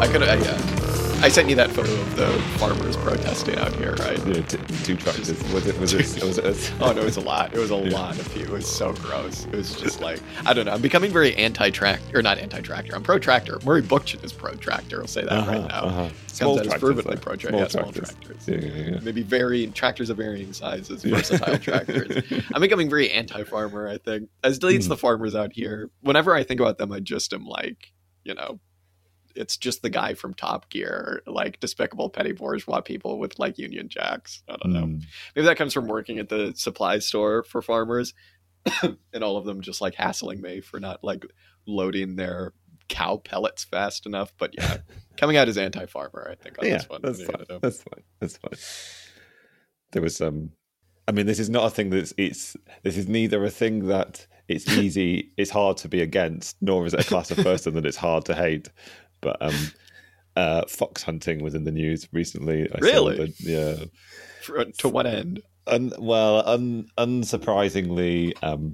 I'm gonna. I sent you that photo of the farmers protesting out here, right? Yeah, two tractors. Was it? Oh no, it was a lot. It was a lot of people. It was so gross. It was just like, I don't know. I'm becoming very anti-tractor, or not anti-tractor. I'm pro-tractor. Murray Bookchin is pro-tractor. I'll say that right now. Small Comes out as tractors, fervently like, pro-tractor. small Small tractors. tractors. Yeah. Maybe varying tractors of varying sizes, versatile tractors. I'm becoming very anti-farmer, I think. As deletes the farmers out here, whenever I think about them, I just am like, it's just the guy from Top Gear, like despicable petty bourgeois people with like Union Jacks. I don't know. Maybe that comes from working at the supply store for farmers and all of them just like hassling me for not like loading their cow pellets fast enough. But yeah, coming out as anti-farmer, I think, on this one. That's fine. There was I mean, this is not a thing this is neither a thing that it's easy, it's hard to be against, nor is it a class of person that it's hard to hate. But fox hunting was in the news recently. Really? Yeah. To what end? Unsurprisingly,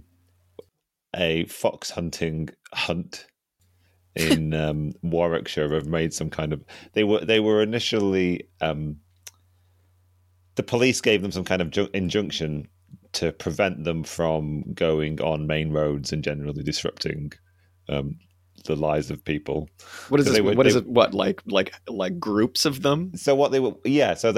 a fox hunting hunt in Warwickshire have made some kind of. They were initially. The police gave them some kind of injunction to prevent them from going on main roads and generally disrupting the lives of people. What is this? What is it? What like groups of them? So what they were? Yeah. So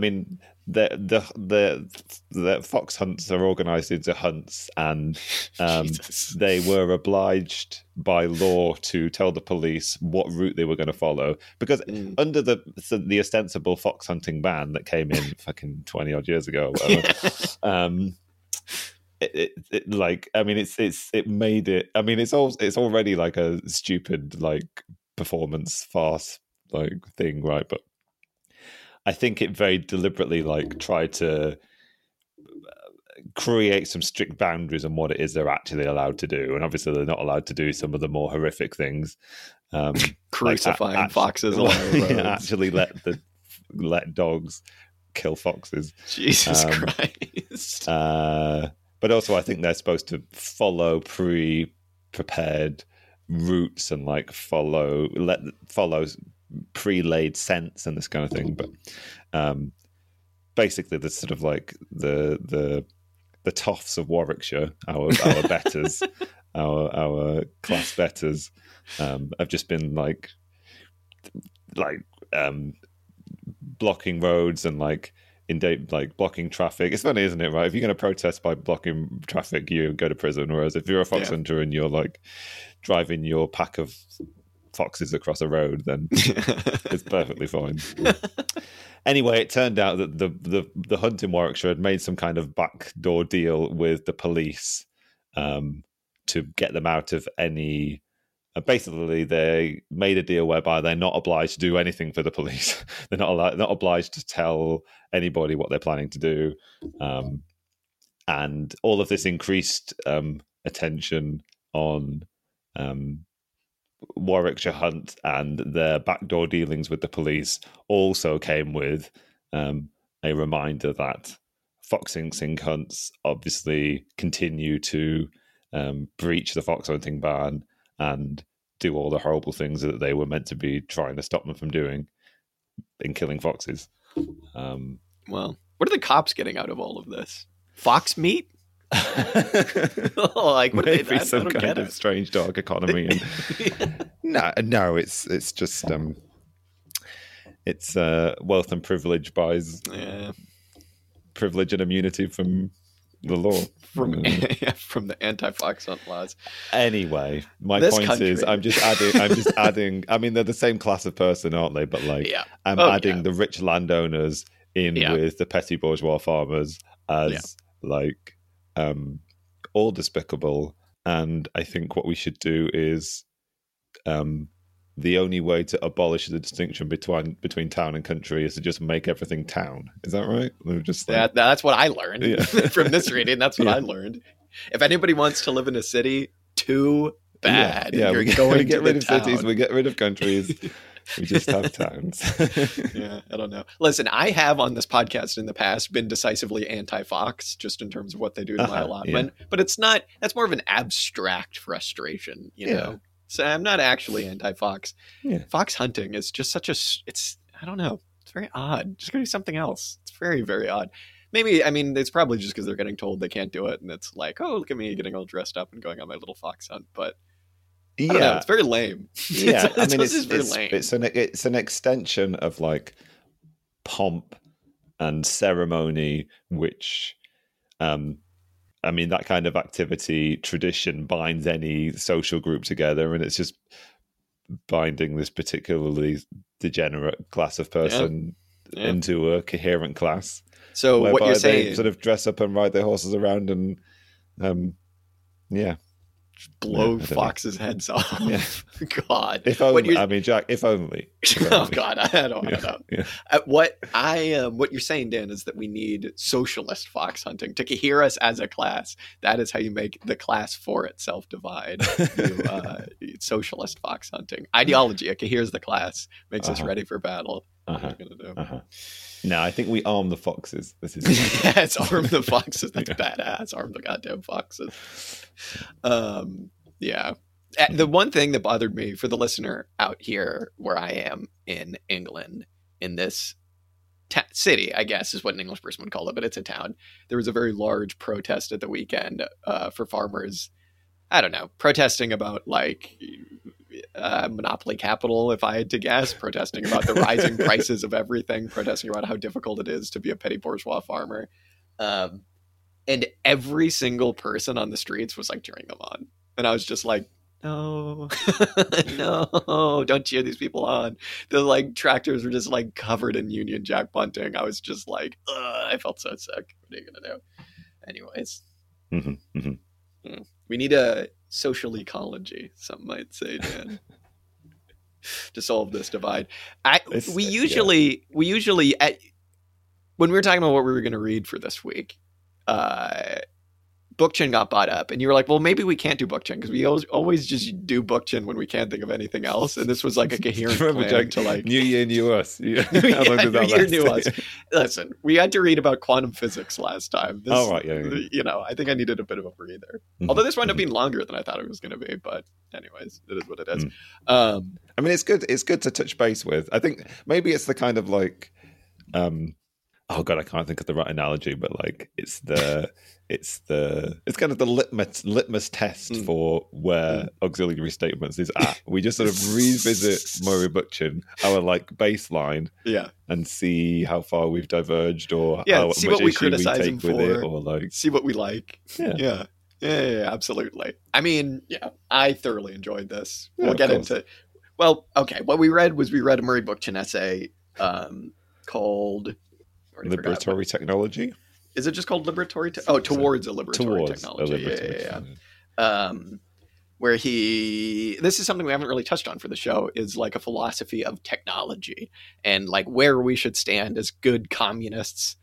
the fox hunts are organised into hunts, and they were obliged by law to tell the police what route they were going to follow, because under the ostensible fox hunting ban that came in fucking 20 odd years ago, or whatever, It made it. I mean, it's already like a stupid like performance farce like thing, right? But I think it very deliberately like tried to create some strict boundaries on what it is they're actually allowed to do, and obviously they're not allowed to do some of the more horrific things, crucifying foxes along the roads. Actually let dogs kill foxes. Jesus Christ. But also, I think they're supposed to follow pre-prepared routes and like follow pre-laid scents and this kind of thing. But basically, the sort of like the toffs of Warwickshire, our betters, our class betters, have just been like blocking roads and like blocking traffic. It's funny, isn't it, right? If you're going to protest by blocking traffic, you go to prison, whereas if you're a fox hunter and you're like driving your pack of foxes across a road, then it's perfectly fine. Anyway, it turned out that the hunt in Warwickshire had made some kind of backdoor deal with the police to get them out of any. Basically, they made a deal whereby they're not obliged to do anything for the police. They're not obliged to tell anybody what they're planning to do, and all of this increased attention on Warwickshire Hunt and their backdoor dealings with the police also came with a reminder that fox hunting hunts obviously continue to breach the fox hunting ban and do all the horrible things that they were meant to be trying to stop them from doing in killing foxes. Well, what are the cops getting out of all of this? Fox meat? Like, what maybe some kind of strange dog economy. And no, it's just it's wealth and privilege buys privilege and immunity from the law, from the anti-fox hunt laws. Anyway, my point is, I'm just adding. I mean, they're the same class of person, aren't they? But like, I'm adding the rich landowners in with the petty bourgeois farmers as like all despicable. And I think what we should do is the only way to abolish the distinction between town and country is to just make everything town. Is that right? Just like, that's what I learned from this reading. That's what I learned. If anybody wants to live in a city, too bad. Yeah, we get rid of cities, we get rid of countries. We just have towns. I don't know. Listen, I have on this podcast in the past been decisively anti-fox, just in terms of what they do to my allotment. But it's not. That's more of an abstract frustration, you know. So I'm not actually anti-fox. Yeah. Fox hunting is just I don't know. It's very odd. Just go do something else. It's very, very odd. Maybe, I mean, it's probably just because they're getting told they can't do it. And it's like, oh, look at me getting all dressed up and going on my little fox hunt. But I don't know, it's very lame. Yeah. I mean, lame. It's an extension of like pomp and ceremony, which, I mean, that kind of activity tradition binds any social group together, and it's just binding this particularly degenerate class of person into a coherent class. So what you're saying, they sort of dress up and ride their horses around and, blow foxes' heads off. Yeah. God. If only. I mean, Jack. If only. Oh God, I don't know. Yeah. What you're saying, Dan, is that we need socialist fox hunting to cohere us as a class. That is how you make the class for itself divide. Socialist fox hunting ideology. It coheres the class, makes us ready for battle. What are you gonna do? No, I think we arm the foxes. This is yes, arm the foxes. That's badass. Arm the goddamn foxes. Yeah. The one thing that bothered me for the listener out here where I am in England, in this city, I guess is what an English person would call it, but it's a town. There was a very large protest at the weekend for farmers. I don't know, protesting about like monopoly capital, if I had to guess, protesting about the rising prices of everything, protesting about how difficult it is to be a petty bourgeois farmer. And every single person on the streets was like cheering them on. And I was just like, no, no, don't cheer these people on. The like tractors were just like covered in Union Jack bunting. I was just like, I felt so sick. What are you going to do? Anyways. We need a social ecology, some might say, Dan, to solve this divide. We usually when we were talking about what we were going to read for this week, Bookchin got bought up, and you were like, well, maybe we can't do Bookchin because we always just do Bookchin when we can't think of anything else. And this was like a coherent plan to like New Year, New Us. Yeah. New Year, New Us. Listen, we had to read about quantum physics last time. This, you know, I think I needed a bit of a breather. Although this wound up being longer than I thought it was going to be. But anyways, it is what it is. I mean, it's good. It's good to touch base with. I think maybe it's the kind of like, oh God, I can't think of the right analogy, but like it's kind of the litmus test for where auxiliary statements is at. We just sort of revisit Murray Bookchin, our like baseline, and see how far we've diverged, or how see much what we issue criticize we him take with for, it, or like see what we like. Yeah, absolutely. I mean, I thoroughly enjoyed this. We'll get into. Well, okay. What we read was a Murray Bookchin essay called Liberatory Technology. Is it just called Liberatory? Towards a Liberatory Technology. Where this is something we haven't really touched on for the show, is like a philosophy of technology and like where we should stand as good communists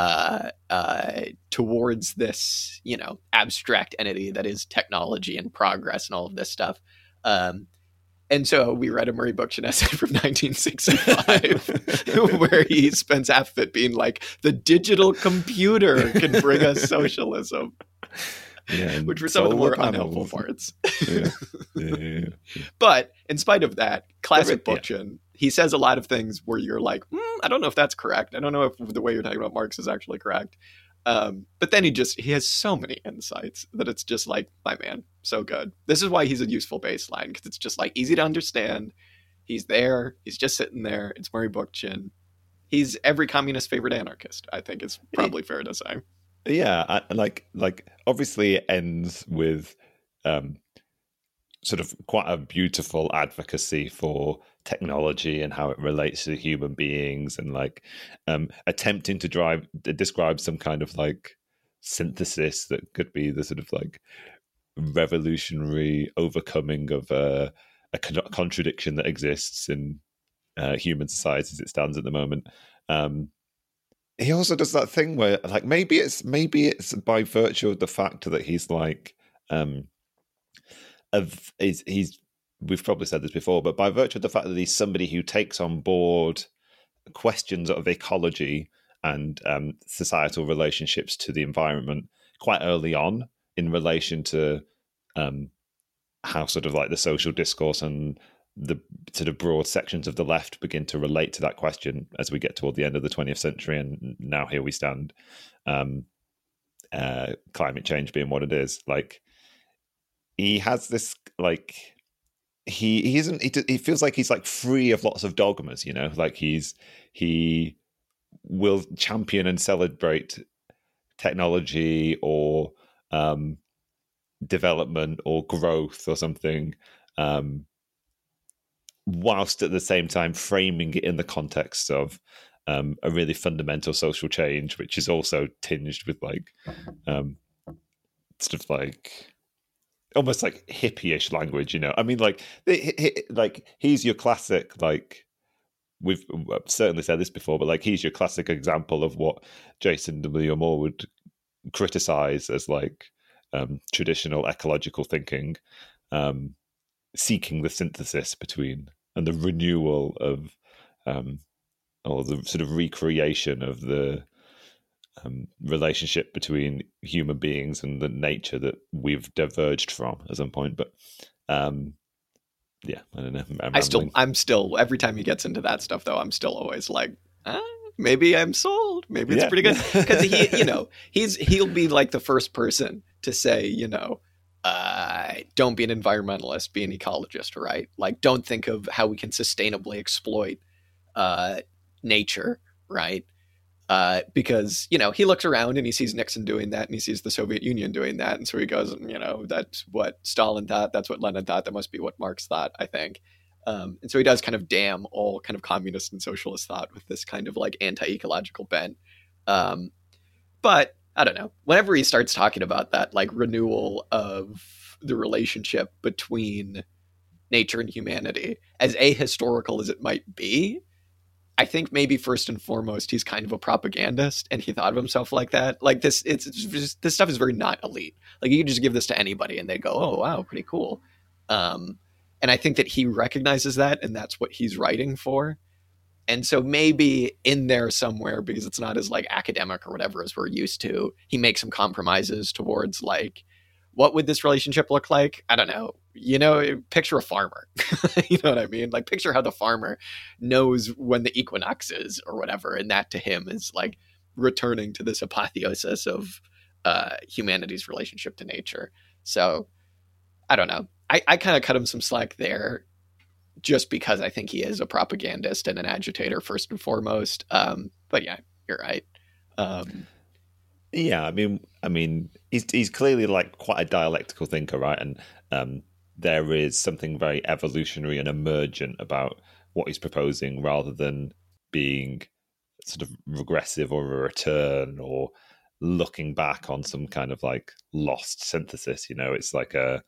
towards this, you know, abstract entity that is technology and progress and all of this stuff. And so we read a Murray Bookchin essay from 1965 where he spends half of it being like, the digital computer can bring us socialism. Which were some of the more unhelpful parts. But in spite of that, classic Bookchin, he says a lot of things where you're like, I don't know if that's correct. I don't know if the way you're talking about Marx is actually correct. But then he has so many insights that it's just like, my man, so good. This is why he's a useful baseline, because it's just like easy to understand. He's there. He's just sitting there. It's Murray Bookchin. He's every communist's favorite anarchist, I think is probably fair to say. Yeah, like obviously it ends with sort of quite a beautiful advocacy for technology and how it relates to human beings, and like attempting to describe some kind of like synthesis that could be the sort of like revolutionary overcoming of a contradiction that exists in human society as it stands at the moment. He also does that thing where like maybe it's by virtue of the fact that he's like we've probably said this before, but by virtue of the fact that he's somebody who takes on board questions of ecology and societal relationships to the environment quite early on in relation to how sort of like the social discourse and the sort of broad sections of the left begin to relate to that question as we get toward the end of the 20th century, and now here we stand, climate change being what it is. Like, he has this, like, he isn't, he feels like he's like free of lots of dogmas, you know, like he will champion and celebrate technology or development or growth or something, whilst at the same time framing it in the context of a really fundamental social change, which is also tinged with like sort of like almost like hippie-ish language, you know. I mean, like, like he's your classic, like, we've certainly said this before, but like he's your classic example of what Jason W. Moore would criticize as like traditional ecological thinking, seeking the synthesis between and the renewal of or the sort of recreation of the relationship between human beings and the nature that we've diverged from at some point. But yeah, I don't know. I'm still every time he gets into that stuff though, I'm still always like, maybe I'm sold. Maybe it's pretty good, because he, you know, he'll be like the first person to say, you know, don't be an environmentalist, be an ecologist, right? Like, don't think of how we can sustainably exploit nature, right? Because, you know, he looks around and he sees Nixon doing that and he sees the Soviet Union doing that. And so he goes, you know, that's what Stalin thought. That's what Lenin thought. That must be what Marx thought, I think. And so he does kind of damn all kind of communist and socialist thought with this kind of like anti-ecological bent. But I don't know, whenever he starts talking about that like renewal of the relationship between nature and humanity, as ahistorical as it might be, I think maybe first and foremost, he's kind of a propagandist, and he thought of himself like that. Like this stuff is very not elite. Like, you could just give this to anybody and they go, oh, wow, pretty cool. And I think that he recognizes that, and that's what he's writing for. And so maybe in there somewhere, because it's not as like academic or whatever as we're used to, he makes some compromises towards like, what would this relationship look like? I don't know. You know, picture a farmer. You know what I mean? Like, picture how the farmer knows when the equinox is or whatever. And that to him is like returning to this apotheosis of humanity's relationship to nature. So I don't know. I kind of cut him some slack there just because I think he is a propagandist and an agitator first and foremost. But yeah, you're right. Yeah, I mean, he's clearly like quite a dialectical thinker, right? And there is something very evolutionary and emergent about what he's proposing, rather than being sort of regressive or a return or looking back on some kind of like lost synthesis. You know, it's like a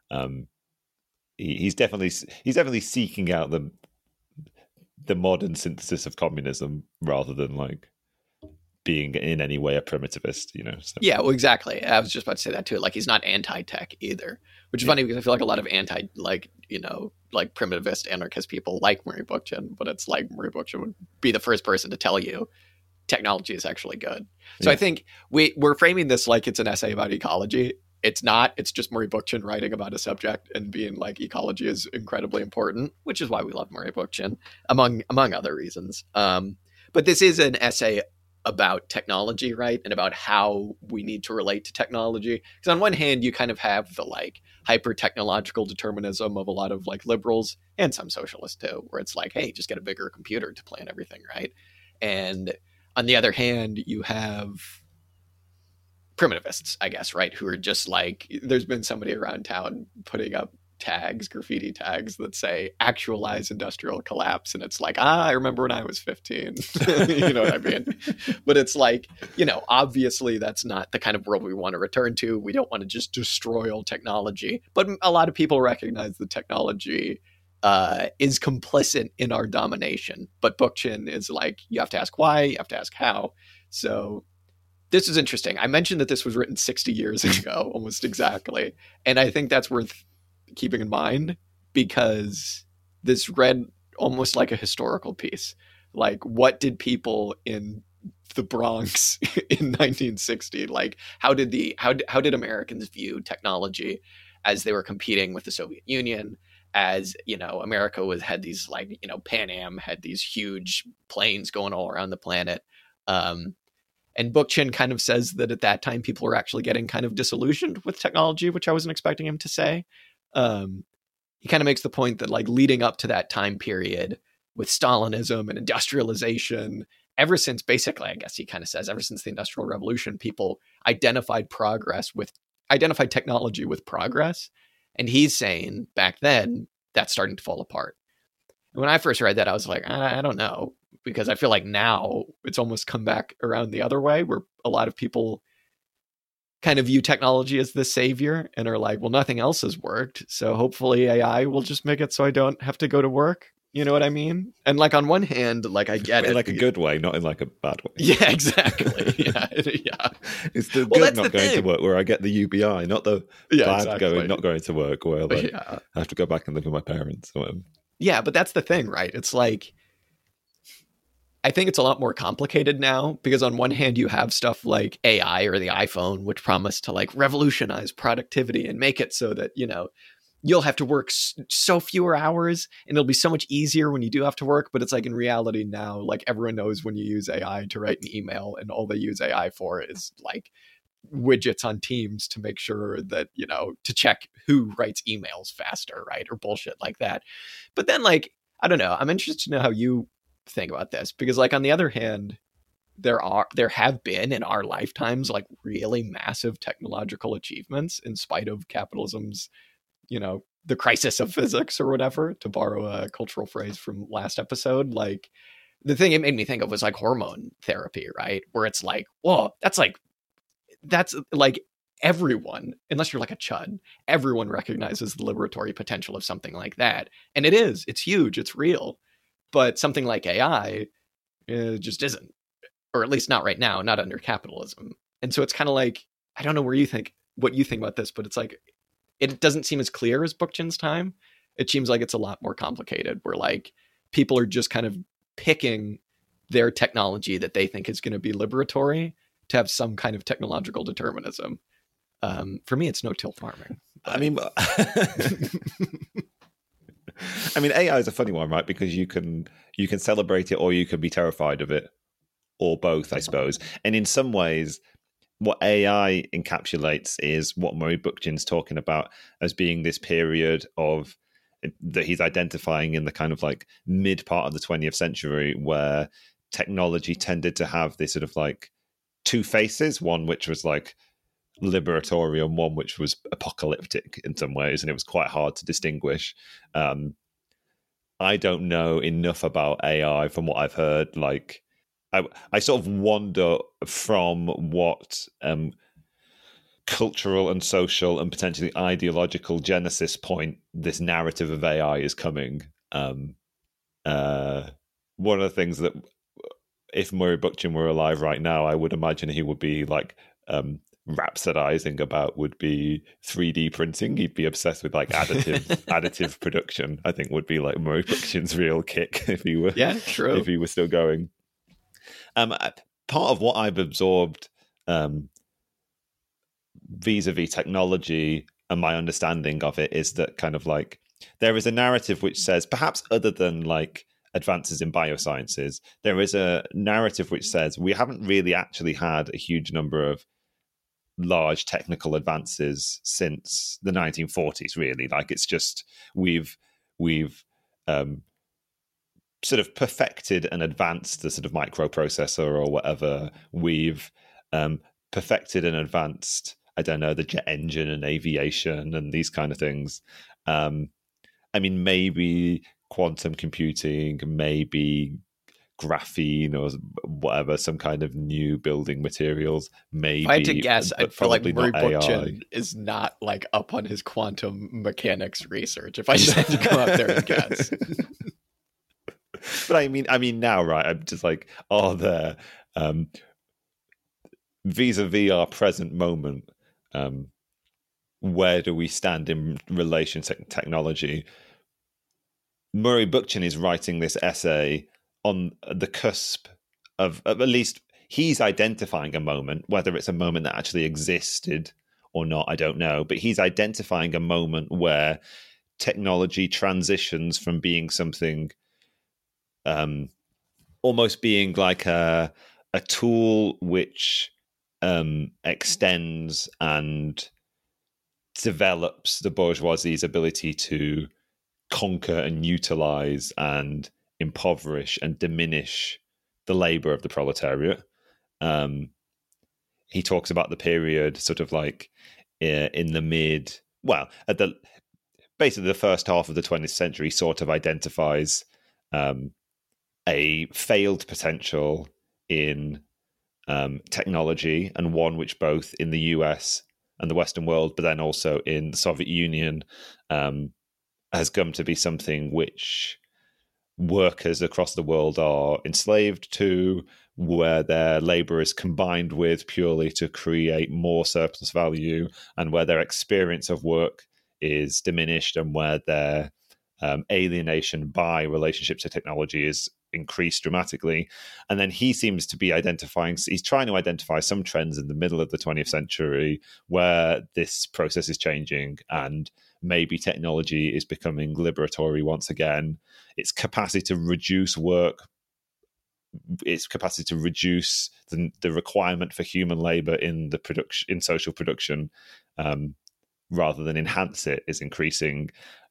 he's definitely seeking out the modern synthesis of communism, rather than like being in any way a primitivist, you know. So. Yeah, well, exactly. I was just about to say that too. Like, he's not anti-tech either, which is funny because I feel like a lot of like primitivist anarchist people like Murray Bookchin, but it's like Murray Bookchin would be the first person to tell you technology is actually good. So I think we're framing this like it's an essay about ecology. It's not. It's just Murray Bookchin writing about a subject and being like, ecology is incredibly important, which is why we love Murray Bookchin, among other reasons. But this is an essay about technology, right? And about how we need to relate to technology. Because on one hand, you kind of have the like hyper technological determinism of a lot of like liberals and some socialists too, where it's like, hey, just get a bigger computer to plan everything, right? And on the other hand, you have primitivists, I guess, right? Who are just like, there's been somebody around town putting up graffiti tags that say actualize industrial collapse. And it's like, I remember when I was 15, you know what I mean? But it's like, you know, obviously that's not the kind of world we want to return to. We don't want to just destroy all technology, but a lot of people recognize the technology is complicit in our domination. But Bookchin is like, you have to ask why, you have to ask how. So this is interesting. I mentioned that this was written 60 years ago, almost exactly. And I think that's worth keeping in mind, because this read almost like a historical piece. Like, what did people in the Bronx in 1960, like, how did Americans view technology as they were competing with the Soviet Union, as, America had these Pan Am had these huge planes going all around the planet. And Bookchin kind of says that at that time, people were actually getting kind of disillusioned with technology, which I wasn't expecting him to say. He kind of makes the point that leading up to that time period with Stalinism and industrialization, ever since basically, I guess he kind of says, ever since the Industrial Revolution, people identified technology with progress. And he's saying back then that's starting to fall apart. And when I first read that, I was like, I don't know, because I feel like now it's almost come back around the other way, where a lot of people kind of view technology as the savior and are like, well, nothing else has worked, so hopefully AI will just make it so I don't have to go to work. You know what I mean? And on one hand, I get it. In a good way, not in a bad way. Yeah, exactly. Yeah. It's the good not going to work where I get the UBI, not the bad not going to work where I have to go back and live with my parents. Yeah, but that's the thing, right? It's I think it's a lot more complicated now, because on one hand, you have stuff like AI or the iPhone, which promise to revolutionize productivity and make it so that, you'll have to work so fewer hours and it'll be so much easier when you do have to work. But it's in reality now, everyone knows when you use AI to write an email, and all they use AI for is widgets on Teams to make sure that, to check who writes emails faster, right? Or bullshit like that. But then I don't know, I'm interested to know how you think about this, because on the other hand, there have been in our lifetimes really massive technological achievements in spite of capitalism's, the crisis of physics or whatever, to borrow a cultural phrase from last episode. The thing it made me think of was hormone therapy, right? Where it's whoa, that's everyone, unless you're a chud, everyone recognizes the liberatory potential of something like that. And it's huge, it's real. But something like AI just isn't, or at least not right now, not under capitalism. And so it's kind of I don't know what you think about this, but it's it doesn't seem as clear as Bookchin's time. It seems like it's a lot more complicated, where people are just kind of picking their technology that they think is going to be liberatory to have some kind of technological determinism. For me, it's no-till farming. I mean, AI is a funny one, right? Because you can celebrate it or you can be terrified of it, or both, I suppose. And in some ways, what AI encapsulates is what Murray Bookchin's talking about as being this period of that he's identifying in the kind of mid part of the 20th century, where technology tended to have this sort of two faces, one which was liberatory and one which was apocalyptic in some ways, and it was quite hard to distinguish. I don't know enough about AI from what I've heard. I sort of wonder from what cultural and social and potentially ideological genesis point this narrative of AI is coming. One of the things that, if Murray Bookchin were alive right now, I would imagine he would be rhapsodizing about would be 3D printing. He'd be obsessed with additive production. I think would be Murray Bookchin's real kick if he were if he were still going. Part of what I've absorbed vis-a-vis technology and my understanding of it is that kind of there is a narrative which says, perhaps other than advances in biosciences, there is a narrative which says we haven't really actually had a huge number of large technical advances since the 1940s, really. It's just we've sort of perfected and advanced the sort of microprocessor or whatever. We've perfected and advanced, I don't know, the jet engine and aviation and these kind of things. Maybe quantum computing, maybe graphene or whatever, some kind of new building materials. Maybe. If I had to guess, I'd feel Murray Bookchin is not up on his quantum mechanics research. If I just had to go out there and guess. But I mean now, right? I'm just there vis-a-vis our present moment. Where do we stand in relation to technology? Murray Bookchin is writing this essay on the cusp of at least he's identifying a moment, whether it's a moment that actually existed or not, I don't know. But he's identifying a moment where technology transitions from being something almost being like a tool which extends and develops the bourgeoisie's ability to conquer and utilize and impoverish and diminish the labor of the proletariat. He talks about the period sort of like in the at the basically the first half of the 20th century sort of identifies a failed potential in technology, and one which both in the US and the Western world, but then also in the Soviet Union, has come to be something which workers across the world are enslaved to, where their labor is combined with purely to create more surplus value, and where their experience of work is diminished, and where their alienation by relationship to technology is increased dramatically. And then he seems to be he's trying to identify some trends in the middle of the 20th century where this process is changing, and maybe technology is becoming liberatory once again. Its capacity to reduce work, its capacity to reduce the requirement for human labor in the production, in social production, rather than enhance it, is increasing.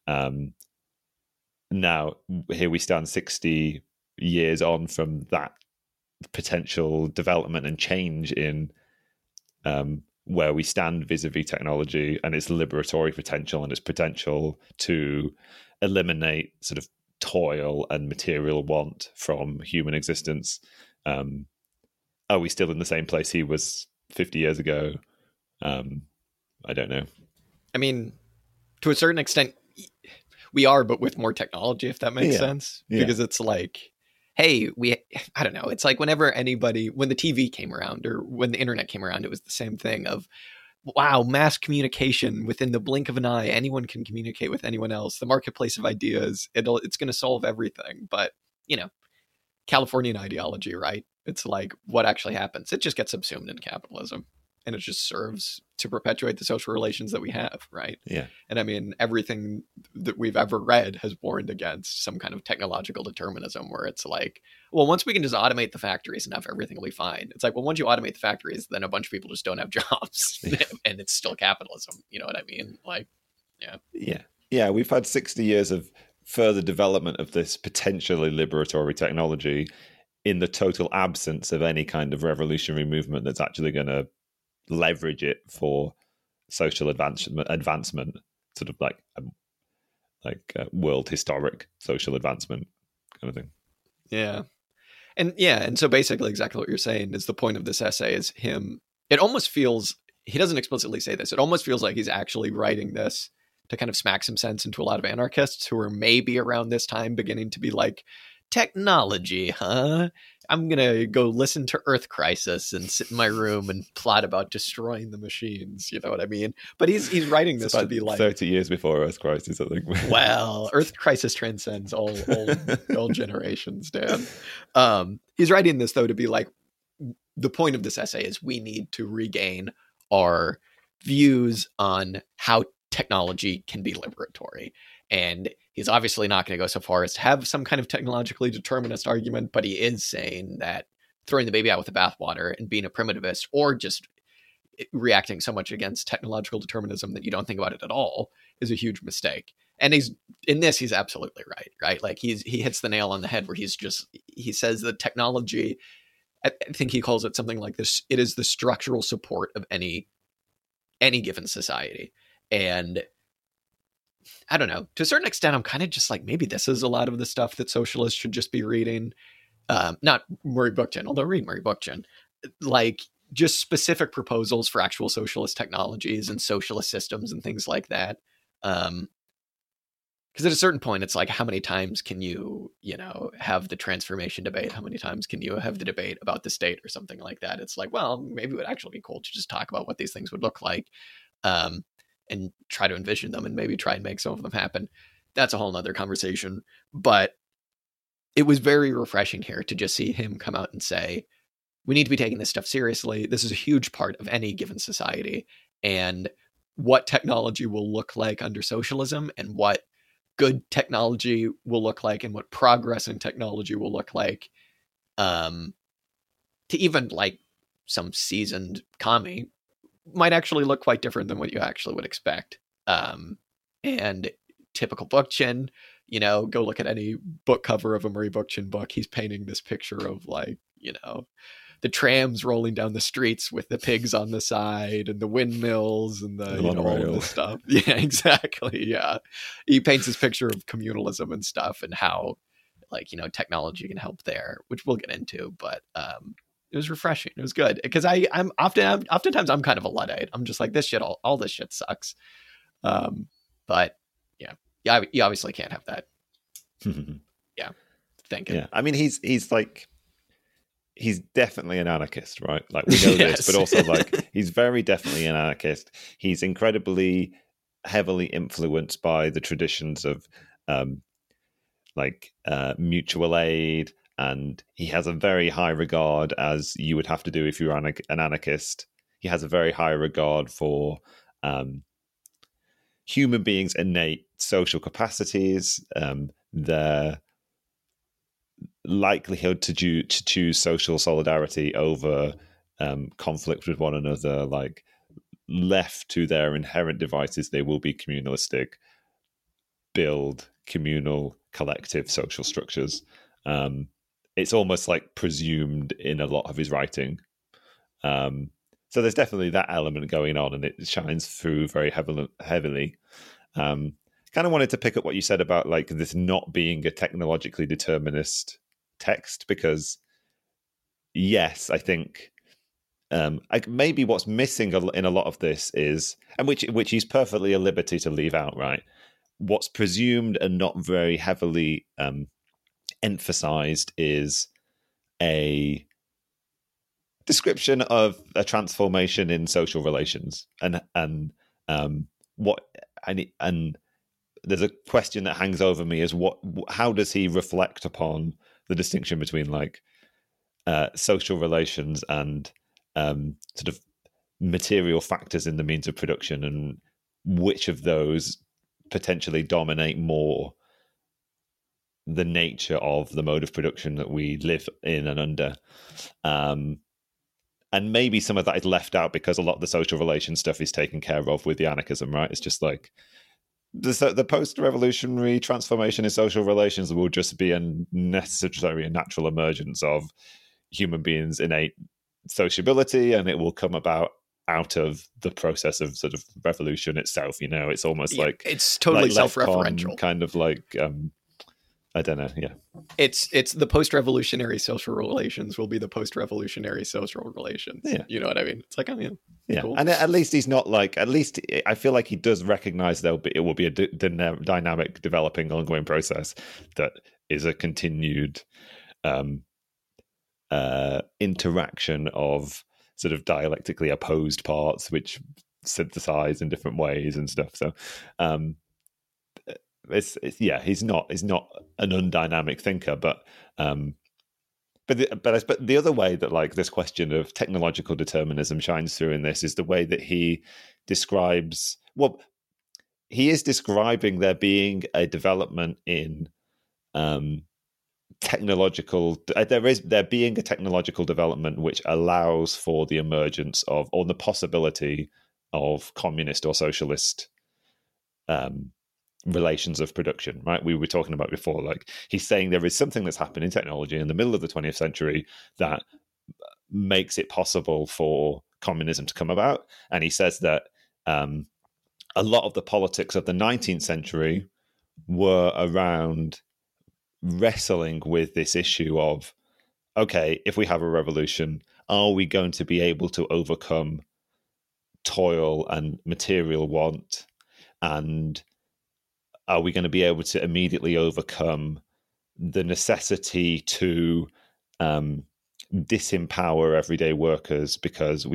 Now, here we stand 60 years on from that potential development and change in where we stand vis-a-vis technology and its liberatory potential and its potential to eliminate sort of toil and material want from human existence. Are we still in the same place he was 50 years ago? I don't know. I mean, to a certain extent, we are, but with more technology, if that makes sense. Yeah. Because it's like, hey, I don't know. It's like when the TV came around or when the internet came around, it was the same thing of, wow, mass communication within the blink of an eye. Anyone can communicate with anyone else. The marketplace of ideas, it's going to solve everything. But, Californian ideology, right? It's like what actually happens. It just gets subsumed in capitalism. And it just serves to perpetuate the social relations that we have, right? Yeah. And I mean, everything that we've ever read has warned against some kind of technological determinism where it's like, well, once we can just automate the factories enough, everything will be fine. It's like, well, once you automate the factories, then a bunch of people just don't have jobs and it's still capitalism. You know what I mean? Like, yeah. Yeah. Yeah. We've had 60 years of further development of this potentially liberatory technology in the total absence of any kind of revolutionary movement that's actually going to leverage it for social advancement, sort of like world historic social advancement kind of thing. Yeah. And so basically exactly what you're saying is the point of this essay is him. It almost feels, he doesn't explicitly say this, it almost feels like he's actually writing this to kind of smack some sense into a lot of anarchists who are maybe around this time beginning to be like, technology, huh? I'm going to go listen to Earth Crisis and sit in my room and plot about destroying the machines. You know what I mean? But he's writing this to be like 30 years before Earth Crisis, I think. Well, Earth Crisis transcends all generations, Dan. He's writing this, though, to be like, the point of this essay is we need to regain our views on how technology can be liberatory. And he's obviously not going to go so far as to have some kind of technologically determinist argument, but he is saying that throwing the baby out with the bathwater and being a primitivist or just reacting so much against technological determinism that you don't think about it at all is a huge mistake. And he's absolutely right? Like he hits the nail on the head where he says that technology, I think he calls it something like this, it is the structural support of any given society. And I don't know, to a certain extent, I'm kind of just like, maybe this is a lot of the stuff that socialists should just be reading. Not Murray Bookchin, although read Murray Bookchin, like just specific proposals for actual socialist technologies and socialist systems and things like that. Because at a certain point, it's like, how many times can you have the transformation debate? How many times can you have the debate about the state or something like that? It's like, well, maybe it would actually be cool to just talk about what these things would look like. And try to envision them and maybe try and make some of them happen. That's a whole nother conversation. But it was very refreshing here to just see him come out and say, we need to be taking this stuff seriously. This is a huge part of any given society. and what technology will look like under socialism, and what good technology will look like, and what progress in technology will look like, to even like some seasoned commie might actually look quite different than what you actually would expect. And typical Bookchin, go look at any book cover of a Murray Bookchin book. He's painting this picture of like, the trams rolling down the streets with the pigs on the side and the windmills and the all of this stuff. Yeah, exactly. Yeah. He paints this picture of communalism and stuff, and how like, technology can help there, which we'll get into, but, it was refreshing. It was good because oftentimes I'm kind of a Luddite. I'm just like, this shit, all this shit sucks. But yeah, you obviously can't have that. Yeah. Thinking. Yeah. I mean, he's definitely an anarchist, right? Like, we know Yes. this, but also like he's very definitely an anarchist. He's incredibly heavily influenced by the traditions of mutual aid, and he has a very high regard, as you would have to do if you were an anarchist. He has a very high regard for human beings' innate social capacities, their likelihood to choose social solidarity over conflict with one another. Like, left to their inherent devices, they will be communalistic, build communal, collective social structures. It's almost like presumed in a lot of his writing. So there's definitely that element going on, and it shines through very heavily. Kind of wanted to pick up what you said about like this not being a technologically determinist text, because yes, I think maybe what's missing in a lot of this is, and which he's perfectly at liberty to leave out, right? What's presumed and not very heavily emphasized is a description of a transformation in social relations, and there's a question that hangs over me is how does he reflect upon the distinction between like social relations and sort of material factors in the means of production, and which of those potentially dominate more the nature of the mode of production that we live in and under. And maybe some of that is left out because a lot of the social relation stuff is taken care of with the anarchism, right? It's just like the post-revolutionary transformation in social relations will just be a necessary and natural emergence of human beings' innate sociability, and it will come about out of the process of sort of revolution itself. It's almost like it's totally like self-referential, kind of like I don't know. Yeah, it's the post-revolutionary social relations will be the post-revolutionary social relations. Yeah, you know what I mean? It's like, I mean, yeah, cool. And at least he's not like. At least I feel like he does recognize it will be a dynamic, developing, ongoing process that is a continued interaction of sort of dialectically opposed parts which synthesize in different ways and stuff. So it's he's not an undynamic thinker, but the other way that like this question of technological determinism shines through in this is the way that he describes, well, he is describing there being a development in there being a technological development which allows for the emergence of, or the possibility of, communist or socialist relations of production, right? We were talking about before, like he's saying there is something that's happened in technology in the middle of the 20th century that makes it possible for communism to come about. And he says that a lot of the politics of the 19th century were around wrestling with this issue of, okay, if we have a revolution, are we going to be able to overcome toil and material want? And are we going to be able to immediately overcome the necessity to disempower everyday workers because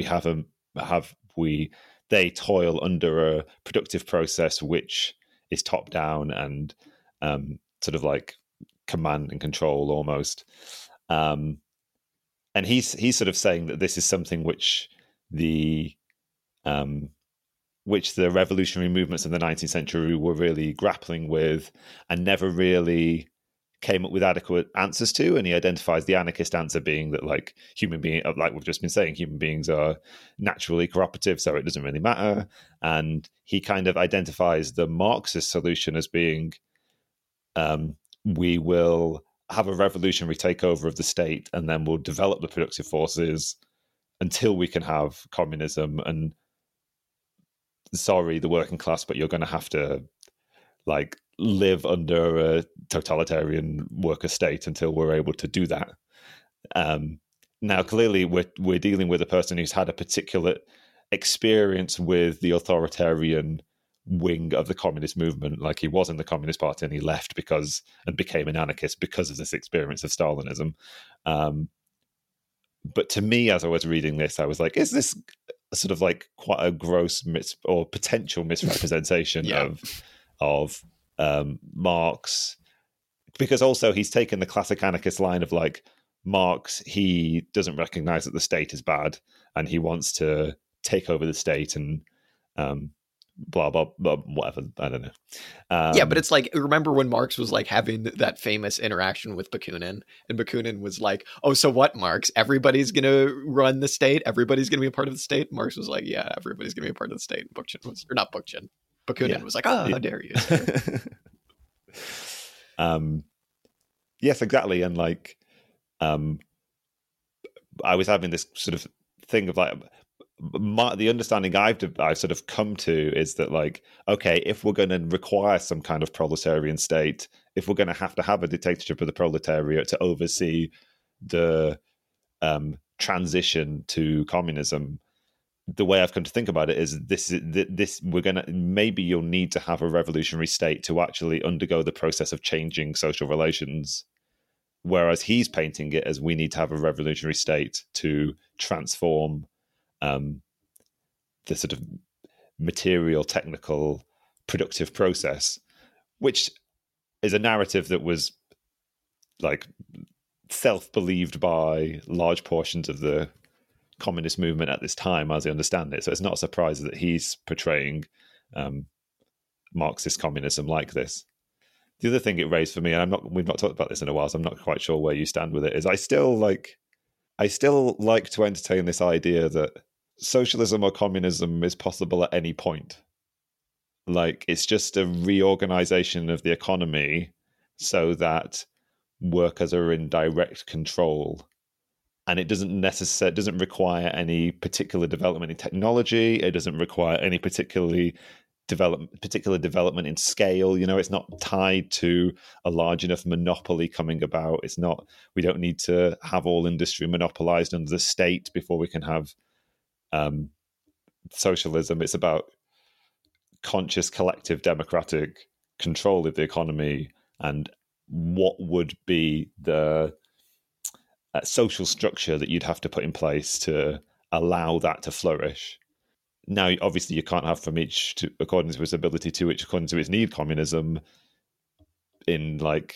they toil under a productive process which is top down and sort of like command and control almost. And he's sort of saying that this is something which the which the revolutionary movements in the 19th century were really grappling with and never really came up with adequate answers to. And he identifies the anarchist answer being that, like, like we've just been saying, human beings are naturally cooperative, so it doesn't really matter. And he kind of identifies the Marxist solution as being, we will have a revolutionary takeover of the state, and then we'll develop the productive forces until we can have communism. And sorry, the working class, but you're going to have to, like, live under a totalitarian worker state until we're able to do that. Now, clearly, we're dealing with a person who's had a particular experience with the authoritarian wing of the communist movement. Like, he was in the Communist Party and he left and became an anarchist because of this experience of Stalinism. But to me, as I was reading this, I was like, is this sort of like quite a gross or potential misrepresentation of Marx? Because also he's taken the classic anarchist line of, like, Marx, he doesn't recognize that the state is bad and he wants to take over the state and blah, blah, blah, whatever. I don't know. Yeah, but it's like, remember when Marx was, like, having that famous interaction with Bakunin, and Bakunin was like, oh, so what, Marx? Everybody's going to run the state? Everybody's going to be a part of the state? Marx was like, yeah, everybody's going to be a part of the state. Bakunin was like, oh, how dare you? Yes, exactly. And, like, I was having this sort of thing of, like, the understanding I've sort of come to is that, like, okay, if we're going to require some kind of proletarian state, if we're going to have a dictatorship of the proletariat to oversee the transition to communism, the way I've come to think about it is this maybe you'll need to have a revolutionary state to actually undergo the process of changing social relations. Whereas he's painting it as we need to have a revolutionary state to transform the sort of material, technical, productive process, which is a narrative that was, like, self-believed by large portions of the communist movement at this time, as I understand it. So it's not a surprise that he's portraying Marxist communism like this. The other thing it raised for me, and we've not talked about this in a while, so I'm not quite sure where you stand with it, is I still like to entertain this idea that socialism or communism is possible at any point. Like, it's just a reorganization of the economy so that workers are in direct control. And it doesn't require any particular development in technology. It doesn't require any particular development in scale. You know, it's not tied to a large enough monopoly coming about. We don't need to have all industry monopolized under the state before we can have socialism. It's about conscious, collective, democratic control of the economy and what would be the social structure that you'd have to put in place to allow that to flourish. Now, obviously, you can't have from each according to its ability to each according to its need communism in, like,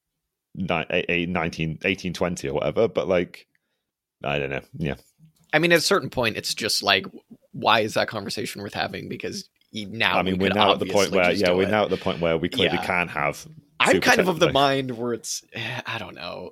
1820 or whatever, but, like, I don't know. Yeah. I mean, at a certain point, it's just like, why is that conversation worth having? Because we're now at the point where we clearly can have. I'm kind of the mind where it's, I don't know.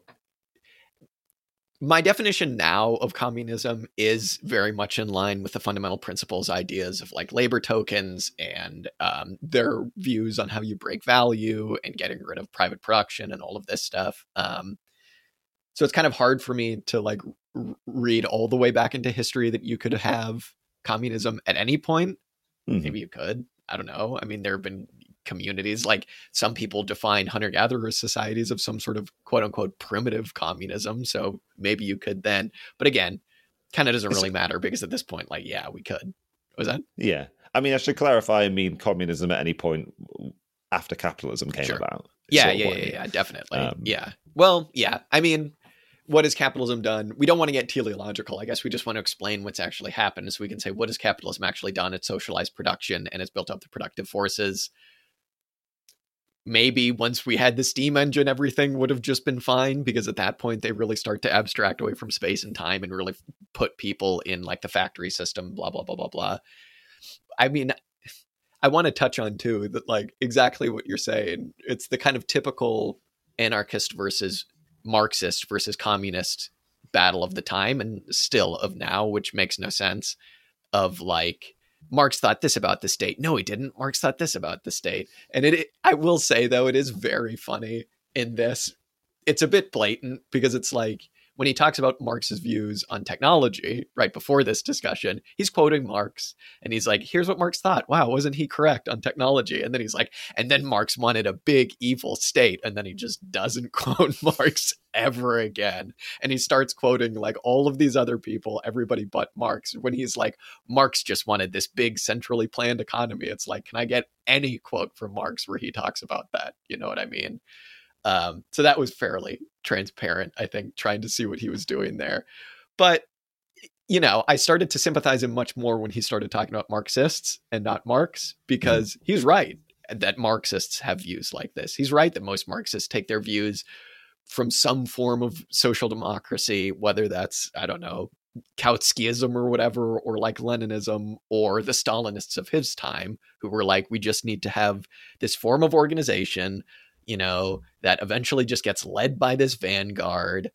My definition now of communism is very much in line with the fundamental principles, ideas of, like, labor tokens and their views on how you break value and getting rid of private production and all of this stuff. So it's kind of hard for me to, like, read all the way back into history that you could have communism at any point. Mm-hmm. Maybe you could. I don't know. I mean, there have been communities, like, some people define hunter-gatherer societies of some sort of quote-unquote primitive communism, so maybe you could then, but again, kind of doesn't really matter, because at this point, like, yeah, we could. What was that? Yeah, I mean, I should clarify, I mean communism at any point after capitalism came about. Yeah, definitely. Well, yeah, I mean, what has capitalism done? We don't want to get teleological. I guess we just want to explain what's actually happened, so we can say, what has capitalism actually done? It's socialized production and it's built up the productive forces. Maybe once we had the steam engine, everything would have just been fine, because at that point they really start to abstract away from space and time and really put people in, like, the factory system, blah, blah, blah, blah, blah. I mean, I want to touch on too that like exactly what you're saying. It's the kind of typical anarchist versus Marxist versus communist battle of the time and still of now, which makes no sense. Of like, Marx thought this about the state. No, he didn't. Marx thought this about the state. And I will say though, it is very funny in this. It's a bit blatant because it's like, when he talks about Marx's views on technology right before this discussion, he's quoting Marx and he's like, here's what Marx thought. Wow, wasn't he correct on technology? And then he's like, and then Marx wanted a big evil state. And then he just doesn't quote Marx ever again. And he starts quoting like all of these other people, everybody but Marx. When he's like, Marx just wanted this big centrally planned economy. It's like, can I get any quote from Marx where he talks about that? You know what I mean? So that was fairly transparent, I think, trying to see what he was doing there. But, you know, I started to sympathize him much more when he started talking about Marxists and not Marx, because he's right that Marxists have views like this. He's right that most Marxists take their views from some form of social democracy, whether that's, I don't know, Kautskyism or whatever, or like Leninism, or the Stalinists of his time, who were like, we just need to have this form of organization, you know, that eventually just gets led by this vanguard.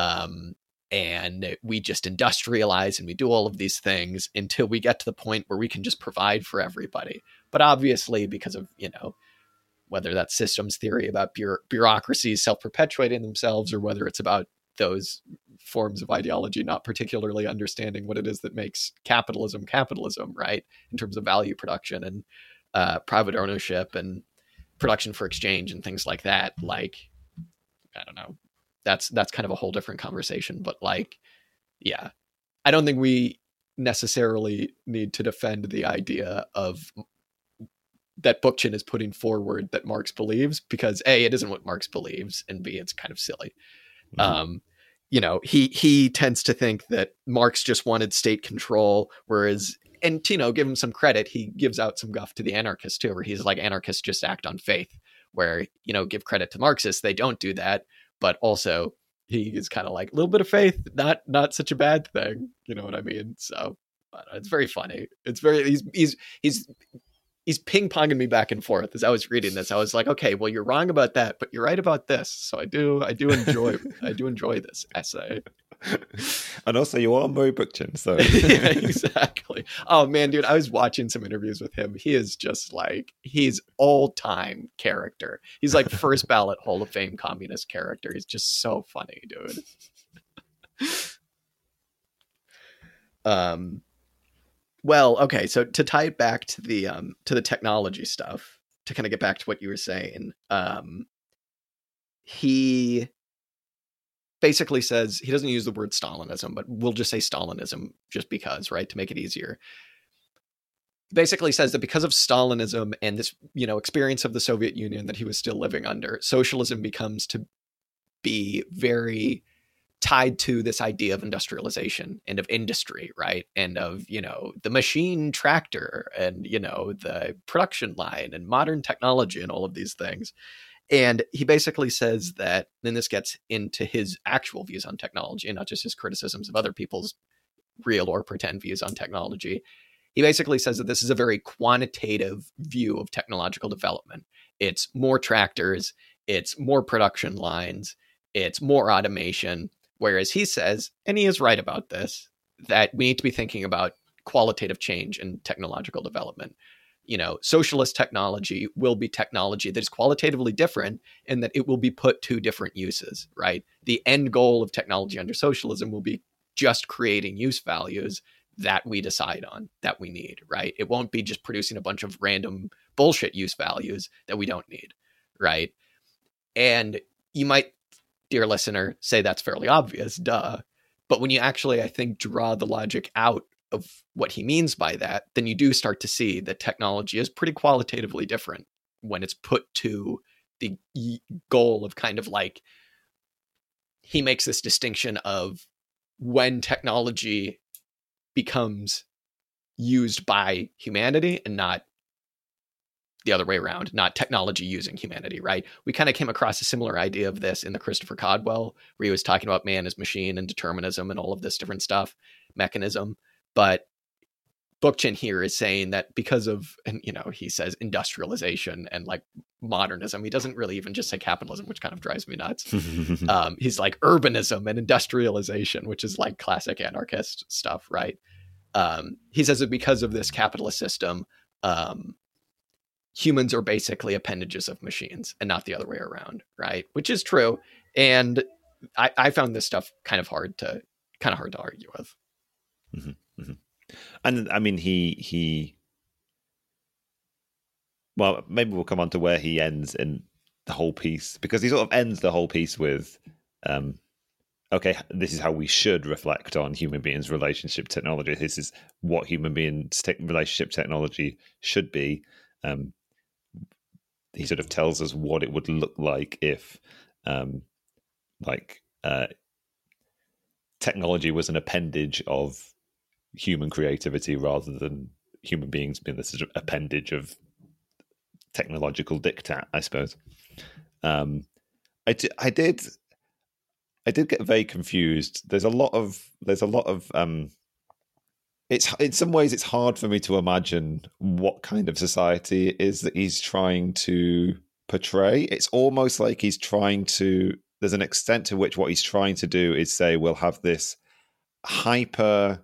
And we just industrialize and we do all of these things until we get to the point where we can just provide for everybody. But obviously, because of, you know, whether that's systems theory about bureaucracies self-perpetuating themselves, or whether it's about those forms of ideology not particularly understanding what it is that makes capitalism, right? In terms of value production and private ownership and production for exchange and things like that. Like, I don't know, that's kind of a whole different conversation, but like, yeah, I don't think we necessarily need to defend the idea of that Bookchin is putting forward that Marx believes, because A, it isn't what Marx believes, and B, it's kind of silly. Mm-hmm. You know, he tends to think that Marx just wanted state control, whereas, and to, you know, give him some credit, he gives out some guff to the anarchists too, where he's like, anarchists just act on faith, where, you know, give credit to Marxists, they don't do that. But also he is kind of like, a little bit of faith, not such a bad thing. You know what I mean? So it's very funny. It's very, he's ping-ponging me back and forth as I was reading this. I was like, okay, well, you're wrong about that, but you're right about this. So I do enjoy this essay. And also, you are Murray Bookchin, so yeah, exactly. Oh man, dude, I was watching some interviews with him. He is just like, he's all-time character. He's like first ballot Hall of Fame communist character. He's just so funny, dude. Well, okay, so to tie it back to the technology stuff, to kind of get back to what you were saying, he basically says, he doesn't use the word Stalinism, but we'll just say Stalinism just because, right, to make it easier. Basically says that because of Stalinism and this, you know, experience of the Soviet Union that he was still living under, socialism becomes to be very tied to this idea of industrialization and of industry, right? And of, you know, the machine tractor and, you know, the production line and modern technology and all of these things. And he basically says that, then this gets into his actual views on technology and not just his criticisms of other people's real or pretend views on technology. He basically says that this is a very quantitative view of technological development. It's more tractors, it's more production lines, it's more automation. Whereas he says, and he is right about this, that we need to be thinking about qualitative change in technological development. You know, socialist technology will be technology that is qualitatively different in that it will be put to different uses, right? The end goal of technology under socialism will be just creating use values that we decide on, that we need, right? It won't be just producing a bunch of random bullshit use values that we don't need, right? And you might, dear listener, say that's fairly obvious, duh. But when you actually, I think, draw the logic out of what he means by that, then you do start to see that technology is pretty qualitatively different when it's put to the goal of kind of like, he makes this distinction of when technology becomes used by humanity and not the other way around, not technology using humanity, right? We kind of came across a similar idea of this in the Christopher Caldwell, where he was talking about man as machine and determinism and all of this different stuff, mechanism. But Bookchin here is saying that because of, and he says industrialization and like modernism. He doesn't really even just say capitalism, which kind of drives me nuts. He's like urbanism and industrialization, which is like classic anarchist stuff, right? He says that because of this capitalist system, humans are basically appendages of machines and not the other way around, right? Which is true. And I found this stuff kind of hard to argue with. Mm-hmm. Mm-hmm. And I mean, he well, maybe we'll come on to where he ends in the whole piece, because he sort of ends the whole piece with, okay, this is how we should reflect on human beings' relationship technology. This is what human beings' relationship technology should be. He sort of tells us what it would look like if, technology was an appendage of human creativity rather than human beings being the sort of appendage of technological diktat, I suppose. I did get very confused. There's a lot of it's in some ways it's hard for me to imagine what kind of society it is that he's trying to portray. It's almost like there's an extent to which what he's trying to do is say we'll have this hyper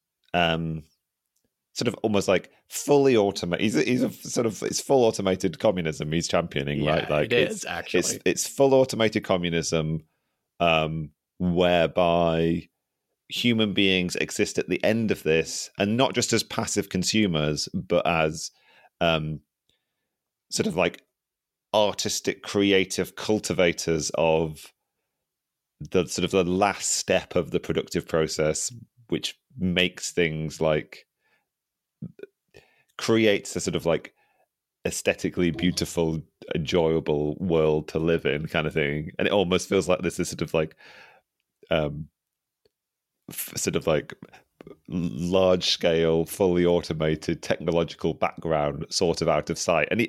sort of almost like fully automated. He's a sort of, it's full automated communism he's championing, right? Like it is actually it's full automated communism, whereby human beings exist at the end of this, and not just as passive consumers, but as sort of like artistic, creative cultivators of the sort of the last step of the productive process, which makes things like creates a sort of like aesthetically beautiful, enjoyable world to live in, kind of thing. And it almost feels like this is sort of like large scale, fully automated technological background sort of out of sight. And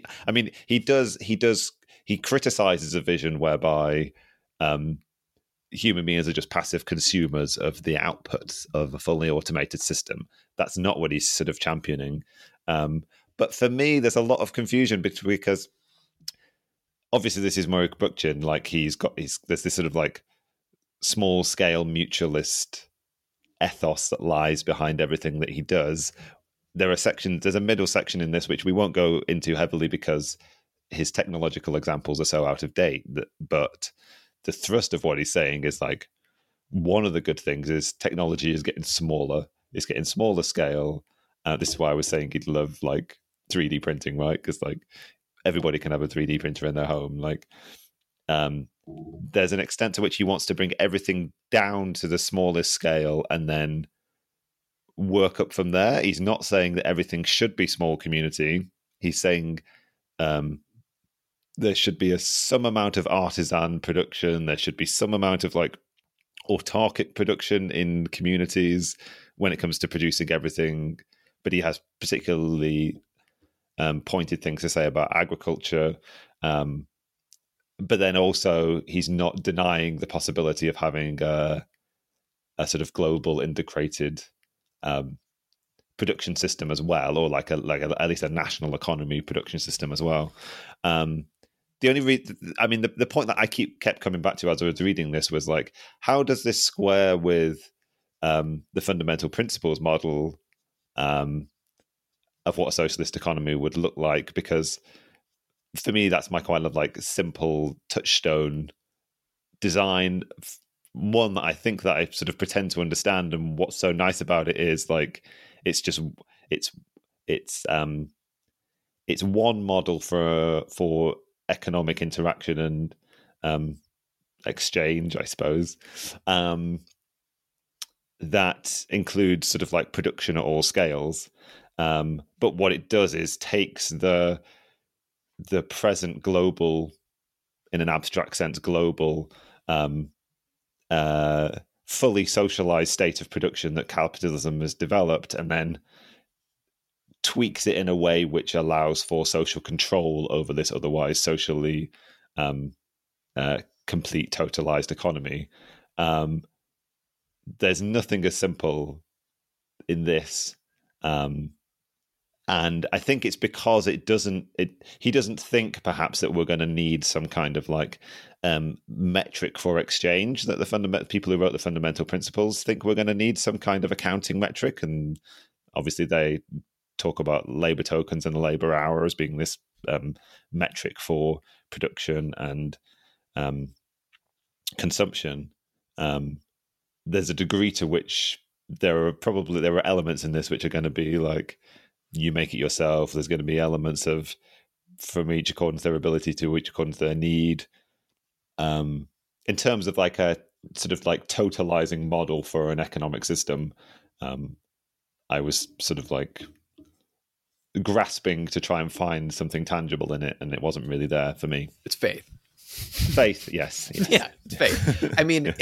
he criticizes a vision whereby human beings are just passive consumers of the outputs of a fully automated system. That's not what he's sort of championing. But for me, there's a lot of confusion because obviously this is Murray Bookchin. Like there's this sort of like small scale mutualist ethos that lies behind everything that he does. There's a middle section in this which we won't go into heavily because his technological examples are so out of date. But the thrust of what he's saying is like, one of the good things is technology is getting smaller. It's getting smaller scale. This is why I was saying he'd love like 3D printing, right? Because like everybody can have a 3D printer in their home. Like there's an extent to which he wants to bring everything down to the smallest scale and then work up from there. He's not saying that everything should be small community. He's saying there should be some amount of artisan production. There should be some amount of like autarkic production in communities when it comes to producing everything. But he has particularly pointed things to say about agriculture. But then also he's not denying the possibility of having a sort of global integrated production system as well, or like at least a national economy production system as well. The point that I kept coming back to as I was reading this was like, how does this square with the fundamental principles model of what a socialist economy would look like? Because for me, that's my kind of like simple touchstone design. One that I think that I sort of pretend to understand, and what's so nice about it is like it's one model for economic interaction and exchange, I suppose, that includes sort of like production at all scales. But what it does is takes the present global, in an abstract sense, global, fully socialized state of production that capitalism has developed, and then tweaks it in a way which allows for social control over this otherwise socially complete totalized economy. There's nothing as simple in this And I think it's because he doesn't think perhaps that we're going to need some kind of like metric for exchange, that the people who wrote the fundamental principles think we're going to need some kind of accounting metric. And obviously they talk about labor tokens and the labor hour as being this metric for production and consumption. There's a degree to which there are elements in this which are going to be like, you make it yourself. There's going to be elements of from each according to their ability to each according to their need. In terms of like a sort of like totalizing model for an economic system, I was sort of like grasping to try and find something tangible in it, and it wasn't really there for me. It's faith. Faith, yes. Yeah, it's faith. I mean,